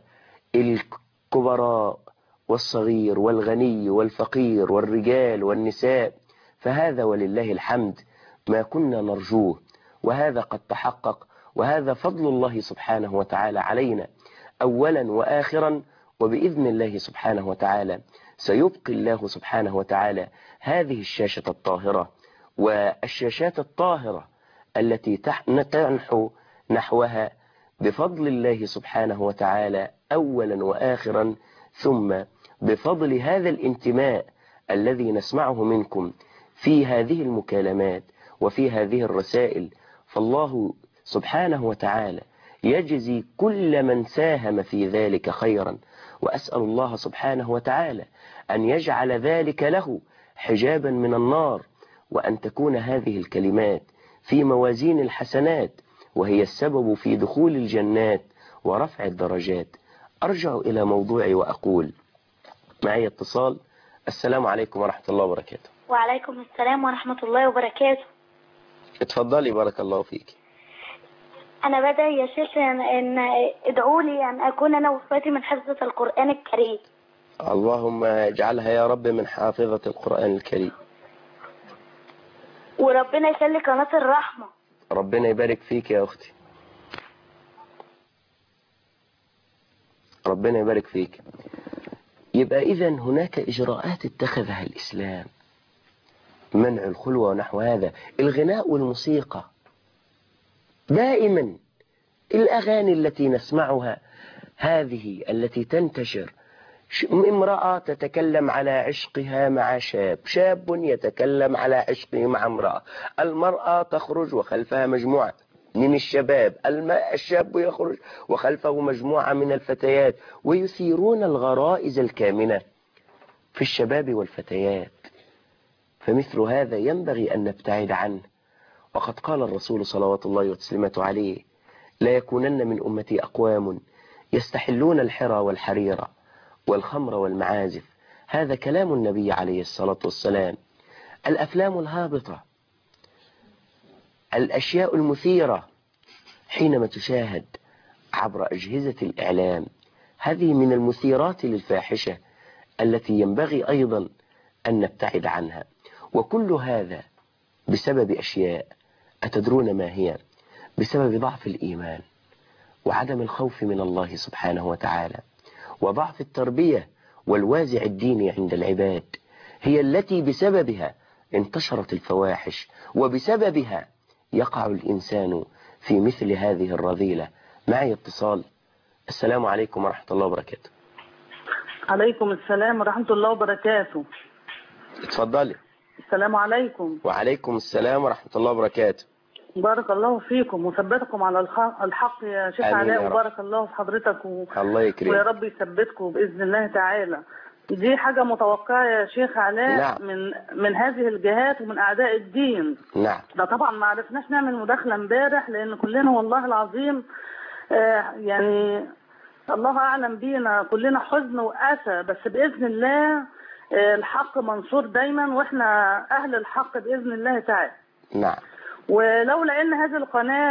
الكبراء والصغير والغني والفقير والرجال والنساء. فهذا ولله الحمد ما كنا نرجوه، وهذا قد تحقق، وهذا فضل الله سبحانه وتعالى علينا أولا وآخرا. وبإذن الله سبحانه وتعالى سيبقي الله سبحانه وتعالى هذه الشاشة الطاهرة والشاشات الطاهرة التي تنحو نحوها بفضل الله سبحانه وتعالى أولا وآخرا، ثم بفضل هذا الانتماء الذي نسمعه منكم في هذه المكالمات وفي هذه الرسائل. فالله سبحانه وتعالى يجزي كل من ساهم في ذلك خيرا، وأسأل الله سبحانه وتعالى أن يجعل ذلك له حجابا من النار، وأن تكون هذه الكلمات في موازين الحسنات، وهي السبب في دخول الجنات ورفع الدرجات. أرجع إلى موضوعي وأقول معي اتصال. السلام عليكم ورحمة الله وبركاته. وعليكم السلام ورحمة الله وبركاته. اتفضلي بارك الله فيك. أنا بدأ يا شيخ أن ادعوا لي أن أكون أنا وأخواتي من حفظة القرآن الكريم. اللهم اجعلها يا رب من حافظة القرآن الكريم. وربنا يخلي قناة الرحمة. ربنا يبارك فيك يا أختي، ربنا يبارك فيك. يبقى إذن هناك إجراءات اتخذها الإسلام، منع الخلوة ونحو هذا. الغناء والموسيقى دائما، الأغاني التي نسمعها هذه التي تنتشر امرأة تتكلم على عشقها مع شاب، شاب يتكلم على عشقه مع امرأة، المرأة تخرج وخلفها مجموعة من الشباب، الشاب يخرج وخلفه مجموعة من الفتيات، ويثيرون الغرائز الكامنة في الشباب والفتيات. فمثل هذا ينبغي أن نبتعد عنه. وقد قال الرسول صلوات الله وتسليمته عليه: لا يكونن من أمتي أقوام يستحلون الحرى والحرير والخمر والمعازف. هذا كلام النبي عليه الصلاة والسلام. الأفلام الهابطة، الأشياء المثيرة حينما تشاهد عبر أجهزة الإعلام، هذه من المثيرات للفاحشة التي ينبغي أيضا أن نبتعد عنها. وكل هذا بسبب أشياء أتدرون ما هي؟ بسبب ضعف الإيمان وعدم الخوف من الله سبحانه وتعالى، وضعف التربية والوازع الديني عند العباد، هي التي بسببها انتشرت الفواحش، وبسببها يقع الإنسان في مثل هذه الرذيلة. معي اتصال. السلام عليكم ورحمة الله وبركاته. عليكم السلام ورحمة الله وبركاته. اتفضلي. السلام عليكم. وعليكم السلام ورحمة الله وبركاته. بارك الله فيكم وثبتكم على الحق يا شيخ علاء، وبارك الله في حضرتك و... الله يكرمك ويا رب يثبتكم بإذن الله تعالى. دي حاجة متوقعة يا شيخ علاء. نعم. من من هذه الجهات ومن أعداء الدين. نعم. ده طبعا ما عرفناش نعمل مداخلة امبارح لأن كلنا والله العظيم آه يعني الله أعلم بينا كلنا حزن وأسى، بس بإذن الله آه الحق منصور دايما، وإحنا أهل الحق بإذن الله تعالى. نعم. ولولا ان هذه القناة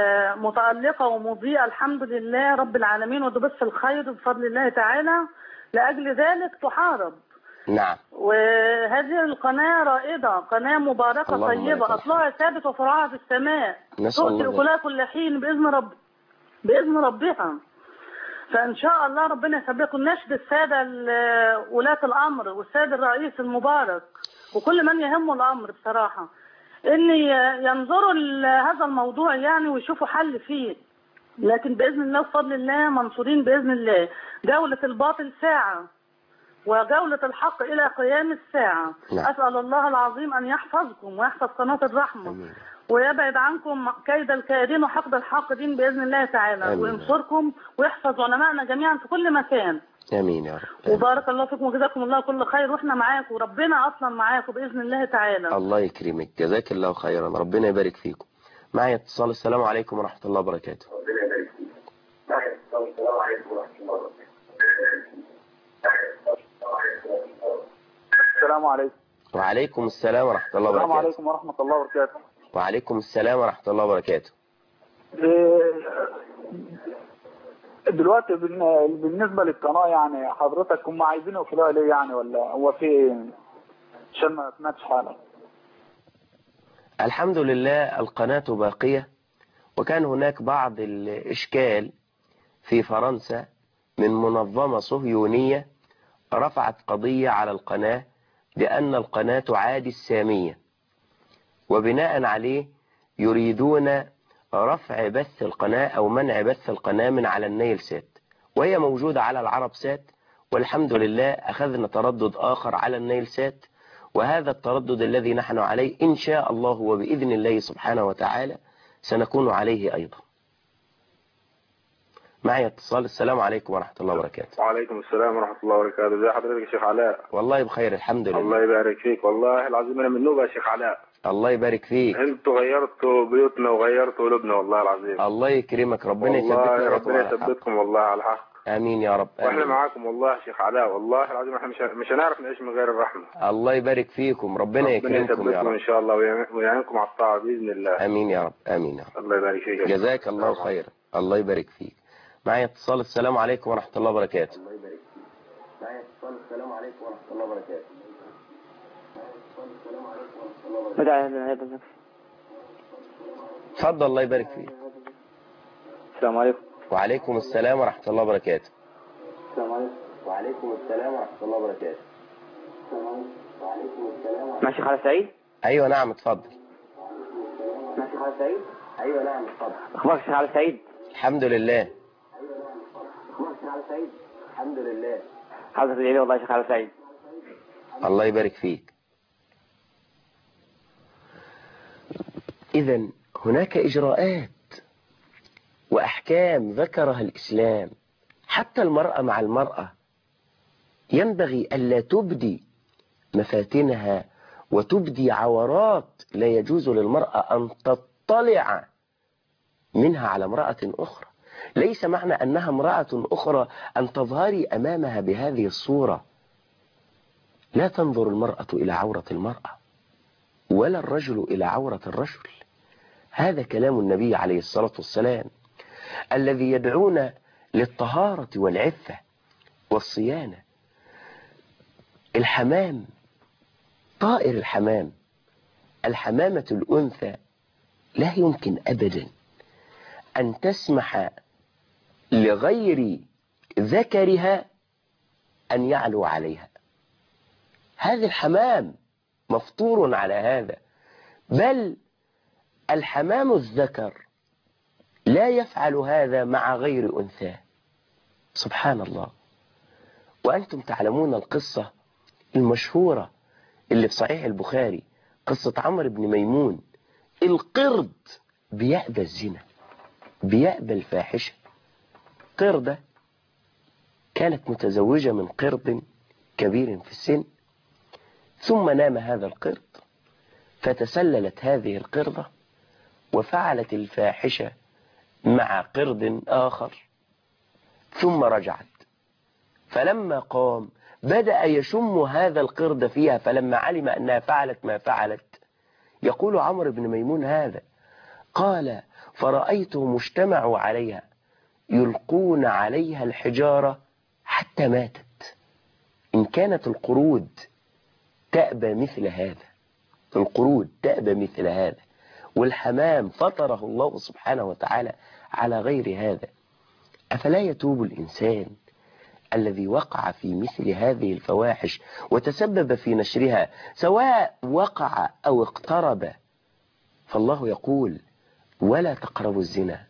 متألقة ومضيئة الحمد لله رب العالمين وتبث الخير بفضل الله تعالى، لأجل ذلك تحارب. نعم. وهذه القناة رائدة، قناة مباركة طيبة، أصلها ثابت وفرعها في السماء، تؤتي أكلها كل حين بإذن رب بإذن ربها. فإن شاء الله ربنا يثبتكم. نشد السادة ولاة الأمر والسادة الرئيس المبارك وكل من يهمه الأمر بصراحة ان ينظروا لهذا الموضوع يعني ويشوفوا حل فيه، لكن باذن الله بفضل الله منصورين باذن الله. جولة الباطل ساعة وجولة الحق الى قيام الساعة. نعم. اسال الله العظيم ان يحفظكم ويحفظ قناة الرحمة. أمين. ويبعد عنكم كيد الكائدين وحقد الحاقدين باذن الله تعالى. أمين. وينصركم ويحفظ علمائنا جميعا في كل مكان. امين يا رب. وبارك الله فيكم وجزاكم الله كل خير، واحنا معاكم وربنا اصلا معاكم باذن الله تعالى. الله يكرمك، جزاك الله خيرا، ربنا يبارك فيكم. معي اتصال. السلام عليكم ورحمة الله وبركاته. ربنا يبارك فيك. معي اتصال. السلام عليكم ورحمة الله وبركاته. السلام عليكم. وعليكم السلام ورحمة الله وبركاته. السلام عليكم ورحمة الله وبركاته. وعليكم السلام ورحمة الله وبركاته. دلوقتي بالنسبة للقناة يعني حضرتك هم عايزين يقفلوها ليه يعني، ولا هو في عشان ما سمعتش حاجة؟ الحمد لله القناة باقية، وكان هناك بعض الإشكال في فرنسا من منظمة صهيونية رفعت قضية على القناة بأن القناة تعادي السامية، وبناء عليه يريدون رفع بث القناة أو منع بث القناة من على النيل سات، وهي موجودة على العرب سات، والحمد لله أخذنا تردد آخر على النيل سات، وهذا التردد الذي نحن عليه إن شاء الله وبإذن الله سبحانه وتعالى سنكون عليه أيضا. معي اتصال. السلام عليكم ورحمة الله وبركاته. وعليكم السلام ورحمة الله وبركاته. ازي حضرتك يا شيخ علاء؟ والله بخير الحمد لله. الله يبارك فيك، والله العظيم أنا من نوبة يا شيخ علاء. الله يبارك فيك. انتوا غيرتوا بيوتنا وغيرتوا قلوبنا والله العظيم. الله يكرمك، ربنا يثبتنا. ربنا يثبتكم والله على الحق. امين يا رب. واحنا معاكم والله يا شيخ علاء، والله العظيم احنا مش مش هنعرف نعيش من غير الرحمة. الله يبارك فيكم، ربنا يكرمكم يا رب ان شاء الله ويعينكم على الطاعة باذن الله. امين يا رب. امين يا رب. الله يبارك فيك. جزاك الله خيرا. الله يبارك فيك. معي اتصال. السلام عليكم ورحمة الله وبركاته. الله يبارك فيك. معي اتصال. السلام عليكم ورحمة الله وبركاته. السلام عليكم ورحمة الله وبركاته. اتفضل. الله يبارك فيك. السلام عليكم. وعليكم السلام ورحمة الله وبركاته. السلام عليكم. وعليكم السلام ورحمة الله وبركاته. وعليكم السلام. ماشي على سعيد؟ ايوه نعم اتفضل. ماشي على سعيد؟ ايوه نعم اتفضل. اخبارك يا على سعيد؟ الحمد لله. اخبارك يا على سعيد؟ الحمد لله. حضرتك تدعي لي والله يا شيخ على سعيد. الله يبارك فيك. إذن هناك إجراءات وأحكام ذكرها الإسلام. حتى المرأة مع المرأة ينبغي ألا تبدي مفاتنها وتبدي عورات لا يجوز للمرأة أن تطلع منها على امرأة أخرى. ليس معنى أنها امرأة أخرى أن تظهري أمامها بهذه الصورة. لا تنظر المرأة إلى عورة المرأة ولا الرجل إلى عورة الرجل. هذا كلام النبي عليه الصلاة والسلام الذي يدعونا للطهارة والعفة والصيانة. الحمام، طائر الحمام، الحمامة الأنثى لا يمكن أبدا أن تسمح لغير ذكرها أن يعلو عليها. هذا الحمام مفطور على هذا. بل الحمام الذكر لا يفعل هذا مع غير أنثاه. سبحان الله. وأنتم تعلمون القصة المشهورة اللي في صحيح البخاري، قصة عمرو بن ميمون. القرد بيأبى الزنا، بيأبى الفاحشة. قردة كانت متزوجة من قرد كبير في السن، ثم نام هذا القرد، فتسللت هذه القردة وفعلت الفاحشة مع قرد آخر، ثم رجعت. فلما قام بدأ يشم هذا القرد فيها، فلما علم أنها فعلت ما فعلت، يقول عمرو بن ميمون هذا، قال فرأيتهم اجتمعوا عليها يلقون عليها الحجارة حتى ماتت. إن كانت القرود تأبى مثل هذا، القرود تأبى مثل هذا، والحمام فطره الله سبحانه وتعالى على غير هذا، أفلا يتوب الإنسان الذي وقع في مثل هذه الفواحش وتسبب في نشرها، سواء وقع أو اقترب؟ فالله يقول ولا تقربوا الزنا.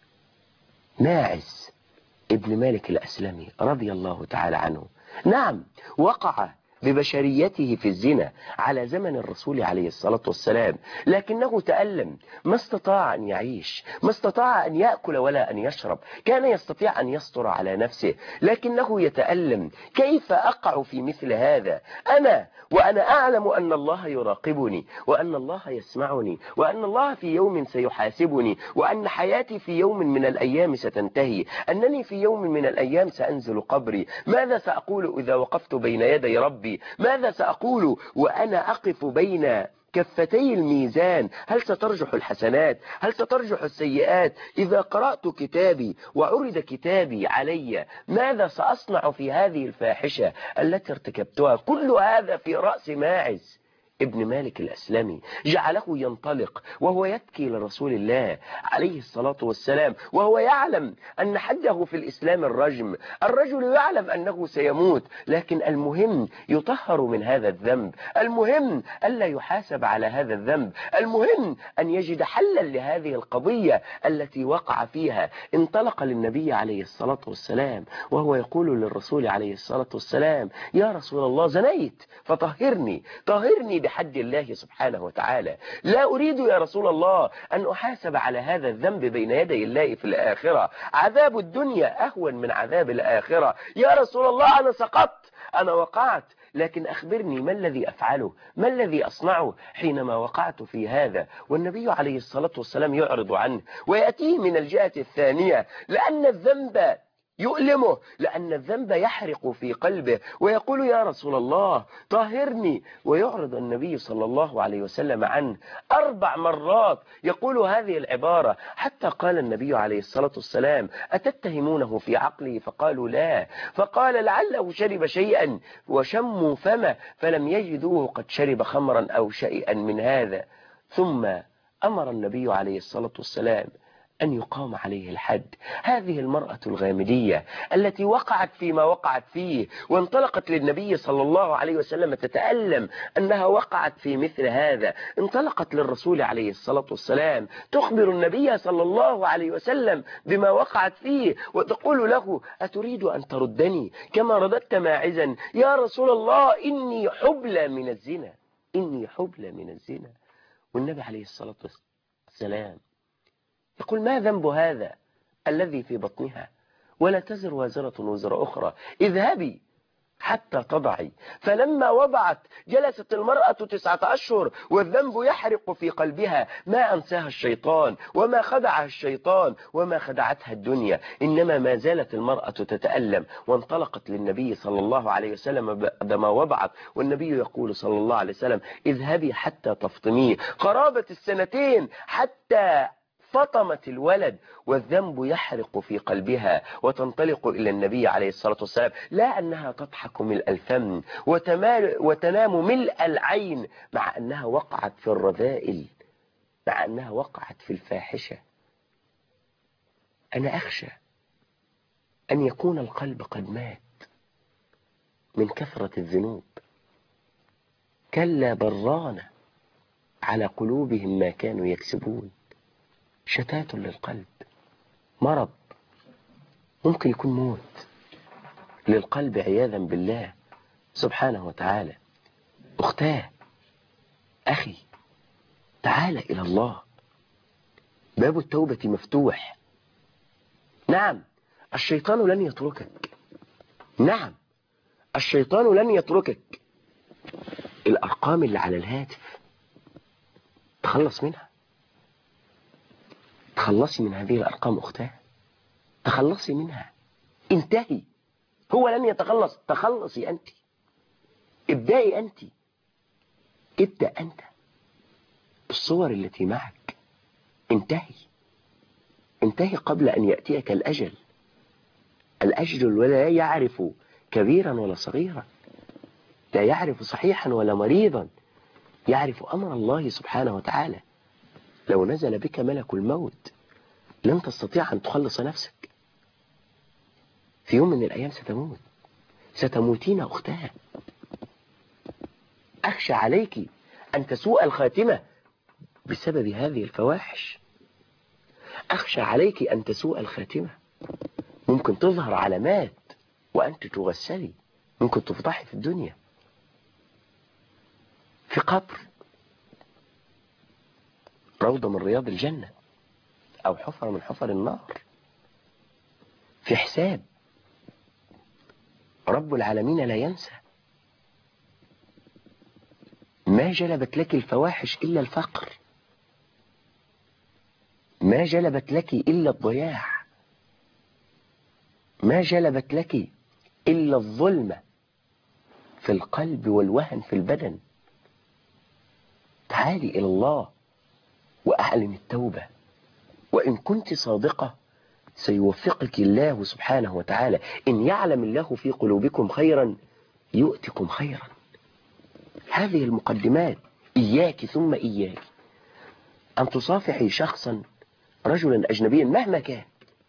ماعز ابن مالك الأسلمي رضي الله تعالى عنه، نعم وقع ببشريته في الزنا على زمن الرسول عليه الصلاة والسلام، لكنه تألم، ما استطاع أن يعيش، ما استطاع أن يأكل ولا أن يشرب. كان يستطيع أن يستر على نفسه لكنه يتألم. كيف أقع في مثل هذا أنا وأنا أعلم أن الله يراقبني، وأن الله يسمعني، وأن الله في يوم سيحاسبني، وأن حياتي في يوم من الأيام ستنتهي، أنني في يوم من الأيام سأنزل قبري. ماذا سأقول إذا وقفت بين يدي ربي؟ ماذا سأقول وأنا أقف بين كفتي الميزان؟ هل سترجح الحسنات؟ هل سترجح السيئات؟ إذا قرأت كتابي وعرض كتابي علي، ماذا سأصنع في هذه الفاحشة التي ارتكبتها؟ كل هذا في رأس ماعز ابن مالك الأسلمي، جعله ينطلق وهو يبكي لرسول الله عليه الصلاة والسلام، وهو يعلم أن حده في الإسلام الرجم. الرجل يعلم أنه سيموت، لكن المهم يطهر من هذا الذنب، المهم ألا يحاسب على هذا الذنب، المهم أن يجد حلا لهذه القضية التي وقع فيها. انطلق للنبي عليه الصلاة والسلام وهو يقول للرسول عليه الصلاة والسلام يا رسول الله زنيت فطهرني، طهرني بحد الله سبحانه وتعالى. لا أريد يا رسول الله أن أحاسب على هذا الذنب بين يدي الله في الآخرة، عذاب الدنيا أهون من عذاب الآخرة. يا رسول الله أنا سقطت، أنا وقعت، لكن أخبرني ما الذي أفعله، ما الذي أصنعه حينما وقعت في هذا؟ والنبي عليه الصلاة والسلام يعرض عنه ويأتيه من الجهة الثانية، لأن الذنب يؤلمه، لأن الذنب يحرق في قلبه، ويقول يا رسول الله طهرني، ويعرض النبي صلى الله عليه وسلم عنه أربع مرات يقول هذه العبارة، حتى قال النبي عليه الصلاة والسلام أتتهمونه في عقله؟ فقالوا لا، فقال لعله شرب شيئا وشموا فمه فلم يجدوه قد شرب خمرا أو شيئا من هذا. ثم أمر النبي عليه الصلاة والسلام أن يقام عليه الحد. هذه المرأة الغامدية التي وقعت فيما وقعت فيه وانطلقت للنبي صلى الله عليه وسلم تتألم أنها وقعت في مثل هذا، انطلقت للرسول عليه الصلاة والسلام تخبر النبي صلى الله عليه وسلم بما وقعت فيه وتقول له أتريد أن تردني كما رددت ماعزا؟ يا رسول الله إني حبلى من الزنا، إني حبلى من الزنا. والنبي عليه الصلاة والسلام يقول ما ذنب هذا الذي في بطنها؟ ولا تزر وازرة وزر أخرى، اذهبي حتى تضعي. فلما وضعت جلست المرأة تسعة أشهر والذنب يحرق في قلبها. ما أنساها الشيطان وما خدعها الشيطان وما خدعتها الدنيا، إنما ما زالت المرأة تتألم. وانطلقت للنبي صلى الله عليه وسلم بعدما وضعت، والنبي يقول صلى الله عليه وسلم اذهبي حتى تفطميه. قرابة السنتين حتى فطمت الولد والذنب يحرق في قلبها، وتنطلق إلى النبي عليه الصلاة والسلام، لا أنها تضحك ملء الفم وتنام ملء العين، مع أنها وقعت في الرذائل، مع أنها وقعت في الفاحشة. أنا أخشى أن يكون القلب قد مات من كثرة الذنوب. كلا بران على قلوبهم ما كانوا يكسبون. شتات للقلب، مرض، ممكن يكون موت للقلب عياذا بالله سبحانه وتعالى. أختاه، أخي، تعال إلى الله، باب التوبة مفتوح. نعم الشيطان لن يتركك، نعم الشيطان لن يتركك. الأرقام اللي على الهاتف تخلص منها، تخلصي من هذه الأرقام أختاه، تخلصي منها، انتهي. هو لن يتخلص، تخلصي أنت، ابدأي أنت، ابدأ أنت بالصور التي معك. انتهي، انتهي قبل أن يأتيك الأجل. الأجل ولا يعرف كبيرا ولا صغيرا، لا يعرف صحيحا ولا مريضا، يعرف أمر الله سبحانه وتعالى. لو نزل بك ملك الموت لن تستطيع أن تخلص نفسك. في يوم من الأيام ستموت، ستموتين أختها. أخشى عليك أن تسوء الخاتمة بسبب هذه الفواحش. أخشى عليك أن تسوء الخاتمة، ممكن تظهر علامات وأنت تغسلي، ممكن تفضحي في الدنيا، في قبر، روضة من رياض الجنة، أو حفرة من حفر النار، في حساب. رب العالمين لا ينسى. ما جلبت لك الفواحش إلا الفقر، ما جلبت لك إلا الضياع، ما جلبت لك إلا الظلمة في القلب والوهن في البدن. تعالي إلى الله وأعلن التوبة، وإن كنت صادقة سيوفقك الله سبحانه وتعالى. إن يعلم الله في قلوبكم خيرا يؤتكم خيرا. هذه المقدمات، إياك ثم إياك أن تصافحي شخصا، رجلا أجنبيا مهما كان.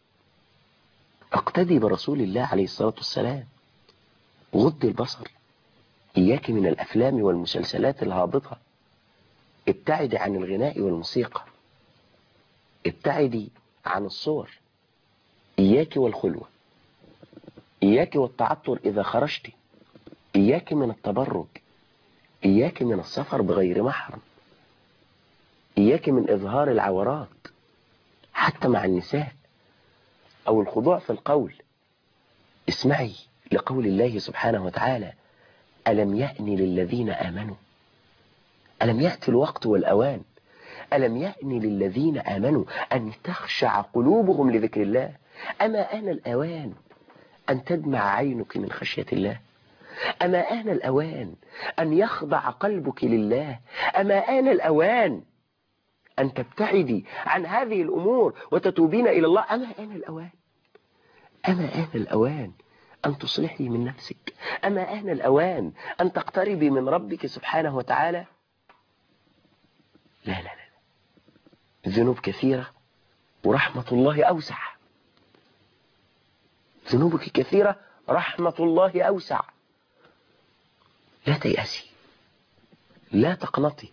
اقتدي برسول الله عليه الصلاة والسلام، غض البصر، إياك من الأفلام والمسلسلات الهابطة، ابتعدي عن الغناء والموسيقى، ابتعدي عن الصور، إياك والخلوة، إياك والتعطر إذا خرجت، إياك من التبرج، إياك من السفر بغير محرم، إياك من إظهار العورات حتى مع النساء أو الخضوع في القول. اسمعي لقول الله سبحانه وتعالى ألم يأن للذين آمنوا، ألم يأتي الوقت والأوان، ألم يأن للذين آمنوا أن تخشع قلوبهم لذكر الله. أما آن الأوان أن تدمع عينك من خشية الله؟ أما آن الأوان أن يخضع قلبك لله؟ أما آن الأوان أن تبتعدي عن هذه الأمور وتتوبين إلى الله؟ أما آن الأوان، أما آن الأوان أن تصلحي من نفسك؟ أما آن الأوان أن تقتربي من ربك سبحانه وتعالى؟ لا لا لا، الذنوب كثيرة ورحمة الله أوسع. ذنوبك كثيرة، رحمة الله أوسع. لا تيأسي، لا تقنطي.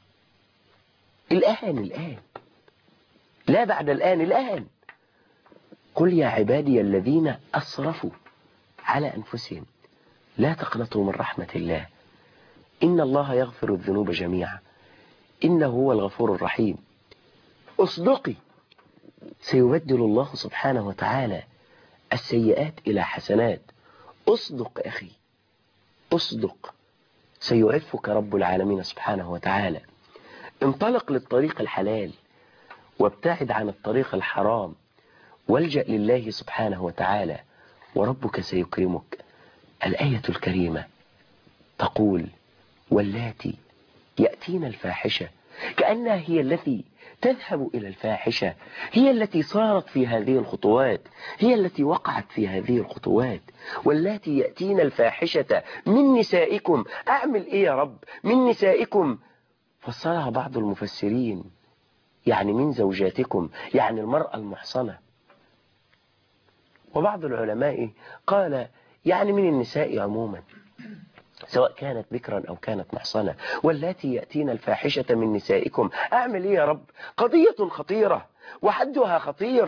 الآن الآن، لا بعد الآن، الآن. قل يا عبادي الذين أسرفوا على أنفسهم لا تقنطوا من رحمة الله إن الله يغفر الذنوب جميعا إنه هو الغفور الرحيم. اصدقي، سيبدل الله سبحانه وتعالى السيئات إلى حسنات. اصدق أخي، اصدق، سيعفك رب العالمين سبحانه وتعالى. انطلق للطريق الحلال وابتعد عن الطريق الحرام، والجأ لله سبحانه وتعالى وربك سيكرمك. الآية الكريمة تقول: واللاتي يأتين الفاحشة، كأنها هي التي تذهب إلى الفاحشة، هي التي صارت في هذه الخطوات، هي التي وقعت في هذه الخطوات. واللاتي يأتين الفاحشة من نسائكم. أعمل إيه يا رب؟ من نسائكم، فسرها بعض المفسرين يعني من زوجاتكم، يعني المرأة المحصنة. وبعض العلماء قال يعني من النساء عموما، سواء كانت بكرا أو كانت محصنة. واللاتي يأتين الفاحشة من نسائكم. أعمل إيه يا رب؟ قضية خطيرة وحدها خطير،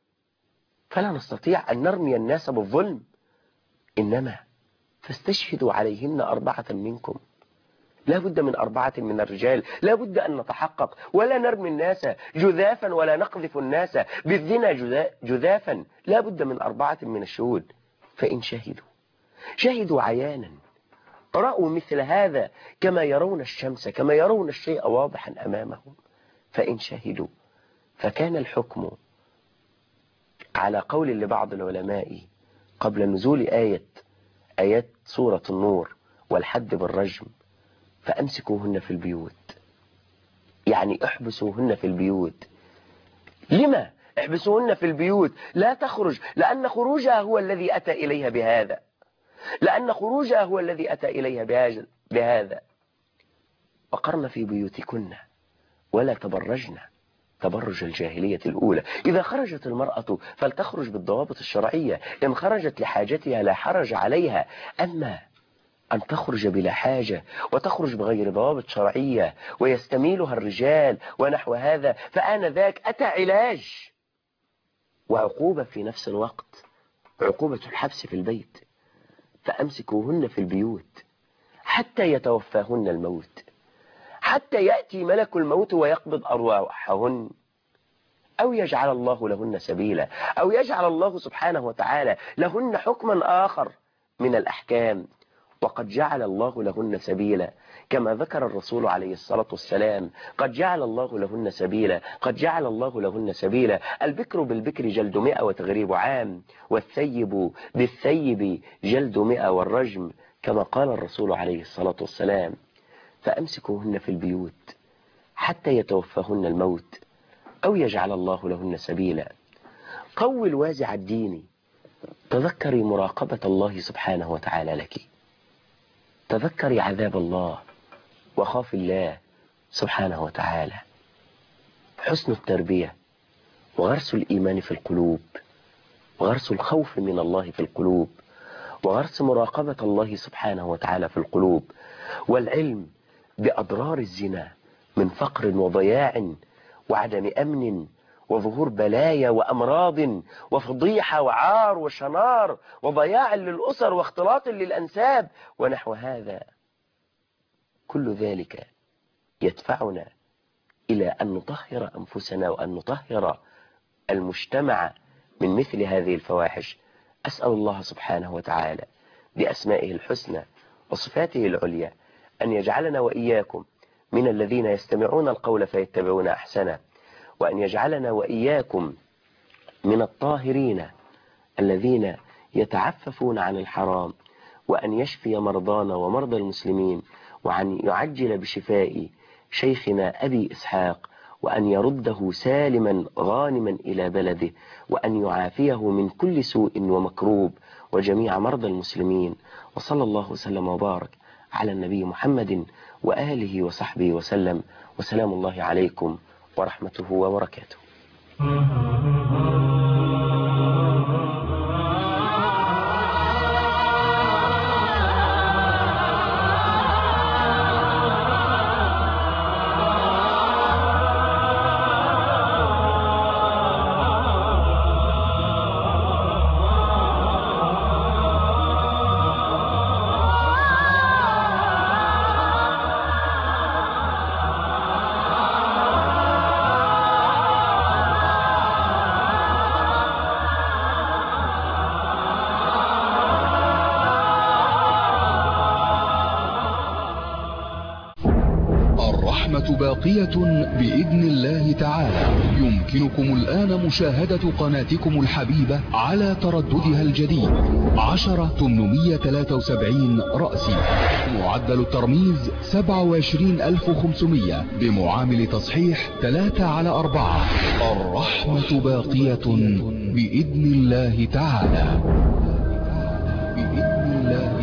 فلا نستطيع أن نرمي الناس بالظلم، إنما فاستشهدوا عليهن أربعة منكم. لا بد من أربعة من الرجال، لا بد أن نتحقق، ولا نرمي الناس جذافا ولا نقذف الناس بالزنا جذافا. لا بد من أربعة من الشهود. فإن شهدوا شهدوا عيانا، رأوا مثل هذا كما يرون الشمس، كما يرون الشيء واضحا أمامهم. فإن شهدوا، فكان الحكم على قول لبعض العلماء قبل نزول آية آيات سورة النور والحد بالرجم: فأمسكوهن في البيوت، يعني احبسوهن في البيوت. لما احبسوهن في البيوت؟ لا تخرج، لأن خروجها هو الذي أتى إليها بهذا، لأن خروجها هو الذي أتى إليها بهذا. وقرن في بيوتكن ولا تبرجن تبرج الجاهلية الأولى. إذا خرجت المرأة فلتخرج بالضوابط الشرعية، إن خرجت لحاجتها لا حرج عليها. أما أن تخرج بلا حاجة وتخرج بغير ضوابط شرعية ويستميلها الرجال ونحو هذا، فآنذاك أتى علاج وعقوبة في نفس الوقت، عقوبة الحبس في البيت. فأمسكوهن في البيوت حتى يتوفاهن الموت، حتى يأتي ملك الموت ويقبض أرواحهن، أو يجعل الله لهن سبيلا، أو يجعل الله سبحانه وتعالى لهن حكما آخر من الأحكام. وقد جعل الله لهن سبيلا كما ذكر الرسول عليه الصلاة والسلام: قد جعل الله لهن سبيلا، قد جعل الله لهن سبيلا. البكر بالبكر جلد مئة وتغريب عام، والثيب بالثيب جلد مئة والرجم، كما قال الرسول عليه الصلاة والسلام. فأمسكوهن في البيوت حتى يتوفاهن الموت، أو يجعل الله لهن سبيلا. قوي الوازع الديني، تذكري مراقبة الله سبحانه وتعالى لك، تذكري عذاب الله وخاف الله سبحانه وتعالى. حسن التربية وغرس الإيمان في القلوب، وغرس الخوف من الله في القلوب، وغرس مراقبة الله سبحانه وتعالى في القلوب، والعلم بأضرار الزنا من فقر وضياع وعدم أمن وظهور بلايا وأمراض وفضيحة وعار وشنار وضياع للأسر واختلاط للأنساب ونحو هذا. كل ذلك يدفعنا إلى أن نطهر أنفسنا وأن نطهر المجتمع من مثل هذه الفواحش. أسأل الله سبحانه وتعالى بأسمائه الحسنى وصفاته العليا أن يجعلنا وإياكم من الذين يستمعون القول فيتبعون أحسنه، وأن يجعلنا وإياكم من الطاهرين الذين يتعففون عن الحرام، وأن يشفي مرضانا ومرضى المسلمين، وأن يعجل بشفاء شيخنا أبي إسحاق، وأن يرده سالما غانما إلى بلده، وأن يعافيه من كل سوء ومكروب وجميع مرضى المسلمين. وصلى الله وسلم وبارك على النبي محمد وآله وصحبه وسلم، وسلام الله عليكم ورحمته وبركاته. باقية بإذن الله تعالى. يمكنكم الآن مشاهدة قناتكم الحبيبة على ترددها الجديد عشرة ثمانمائة وثلاثة وسبعين رأسي، معدل الترميز سبعة وعشرين ألف وخمسمائة، بمعامل تصحيح ثلاثة على أربعة. الرحمة باقية بإذن الله تعالى. بإذن الله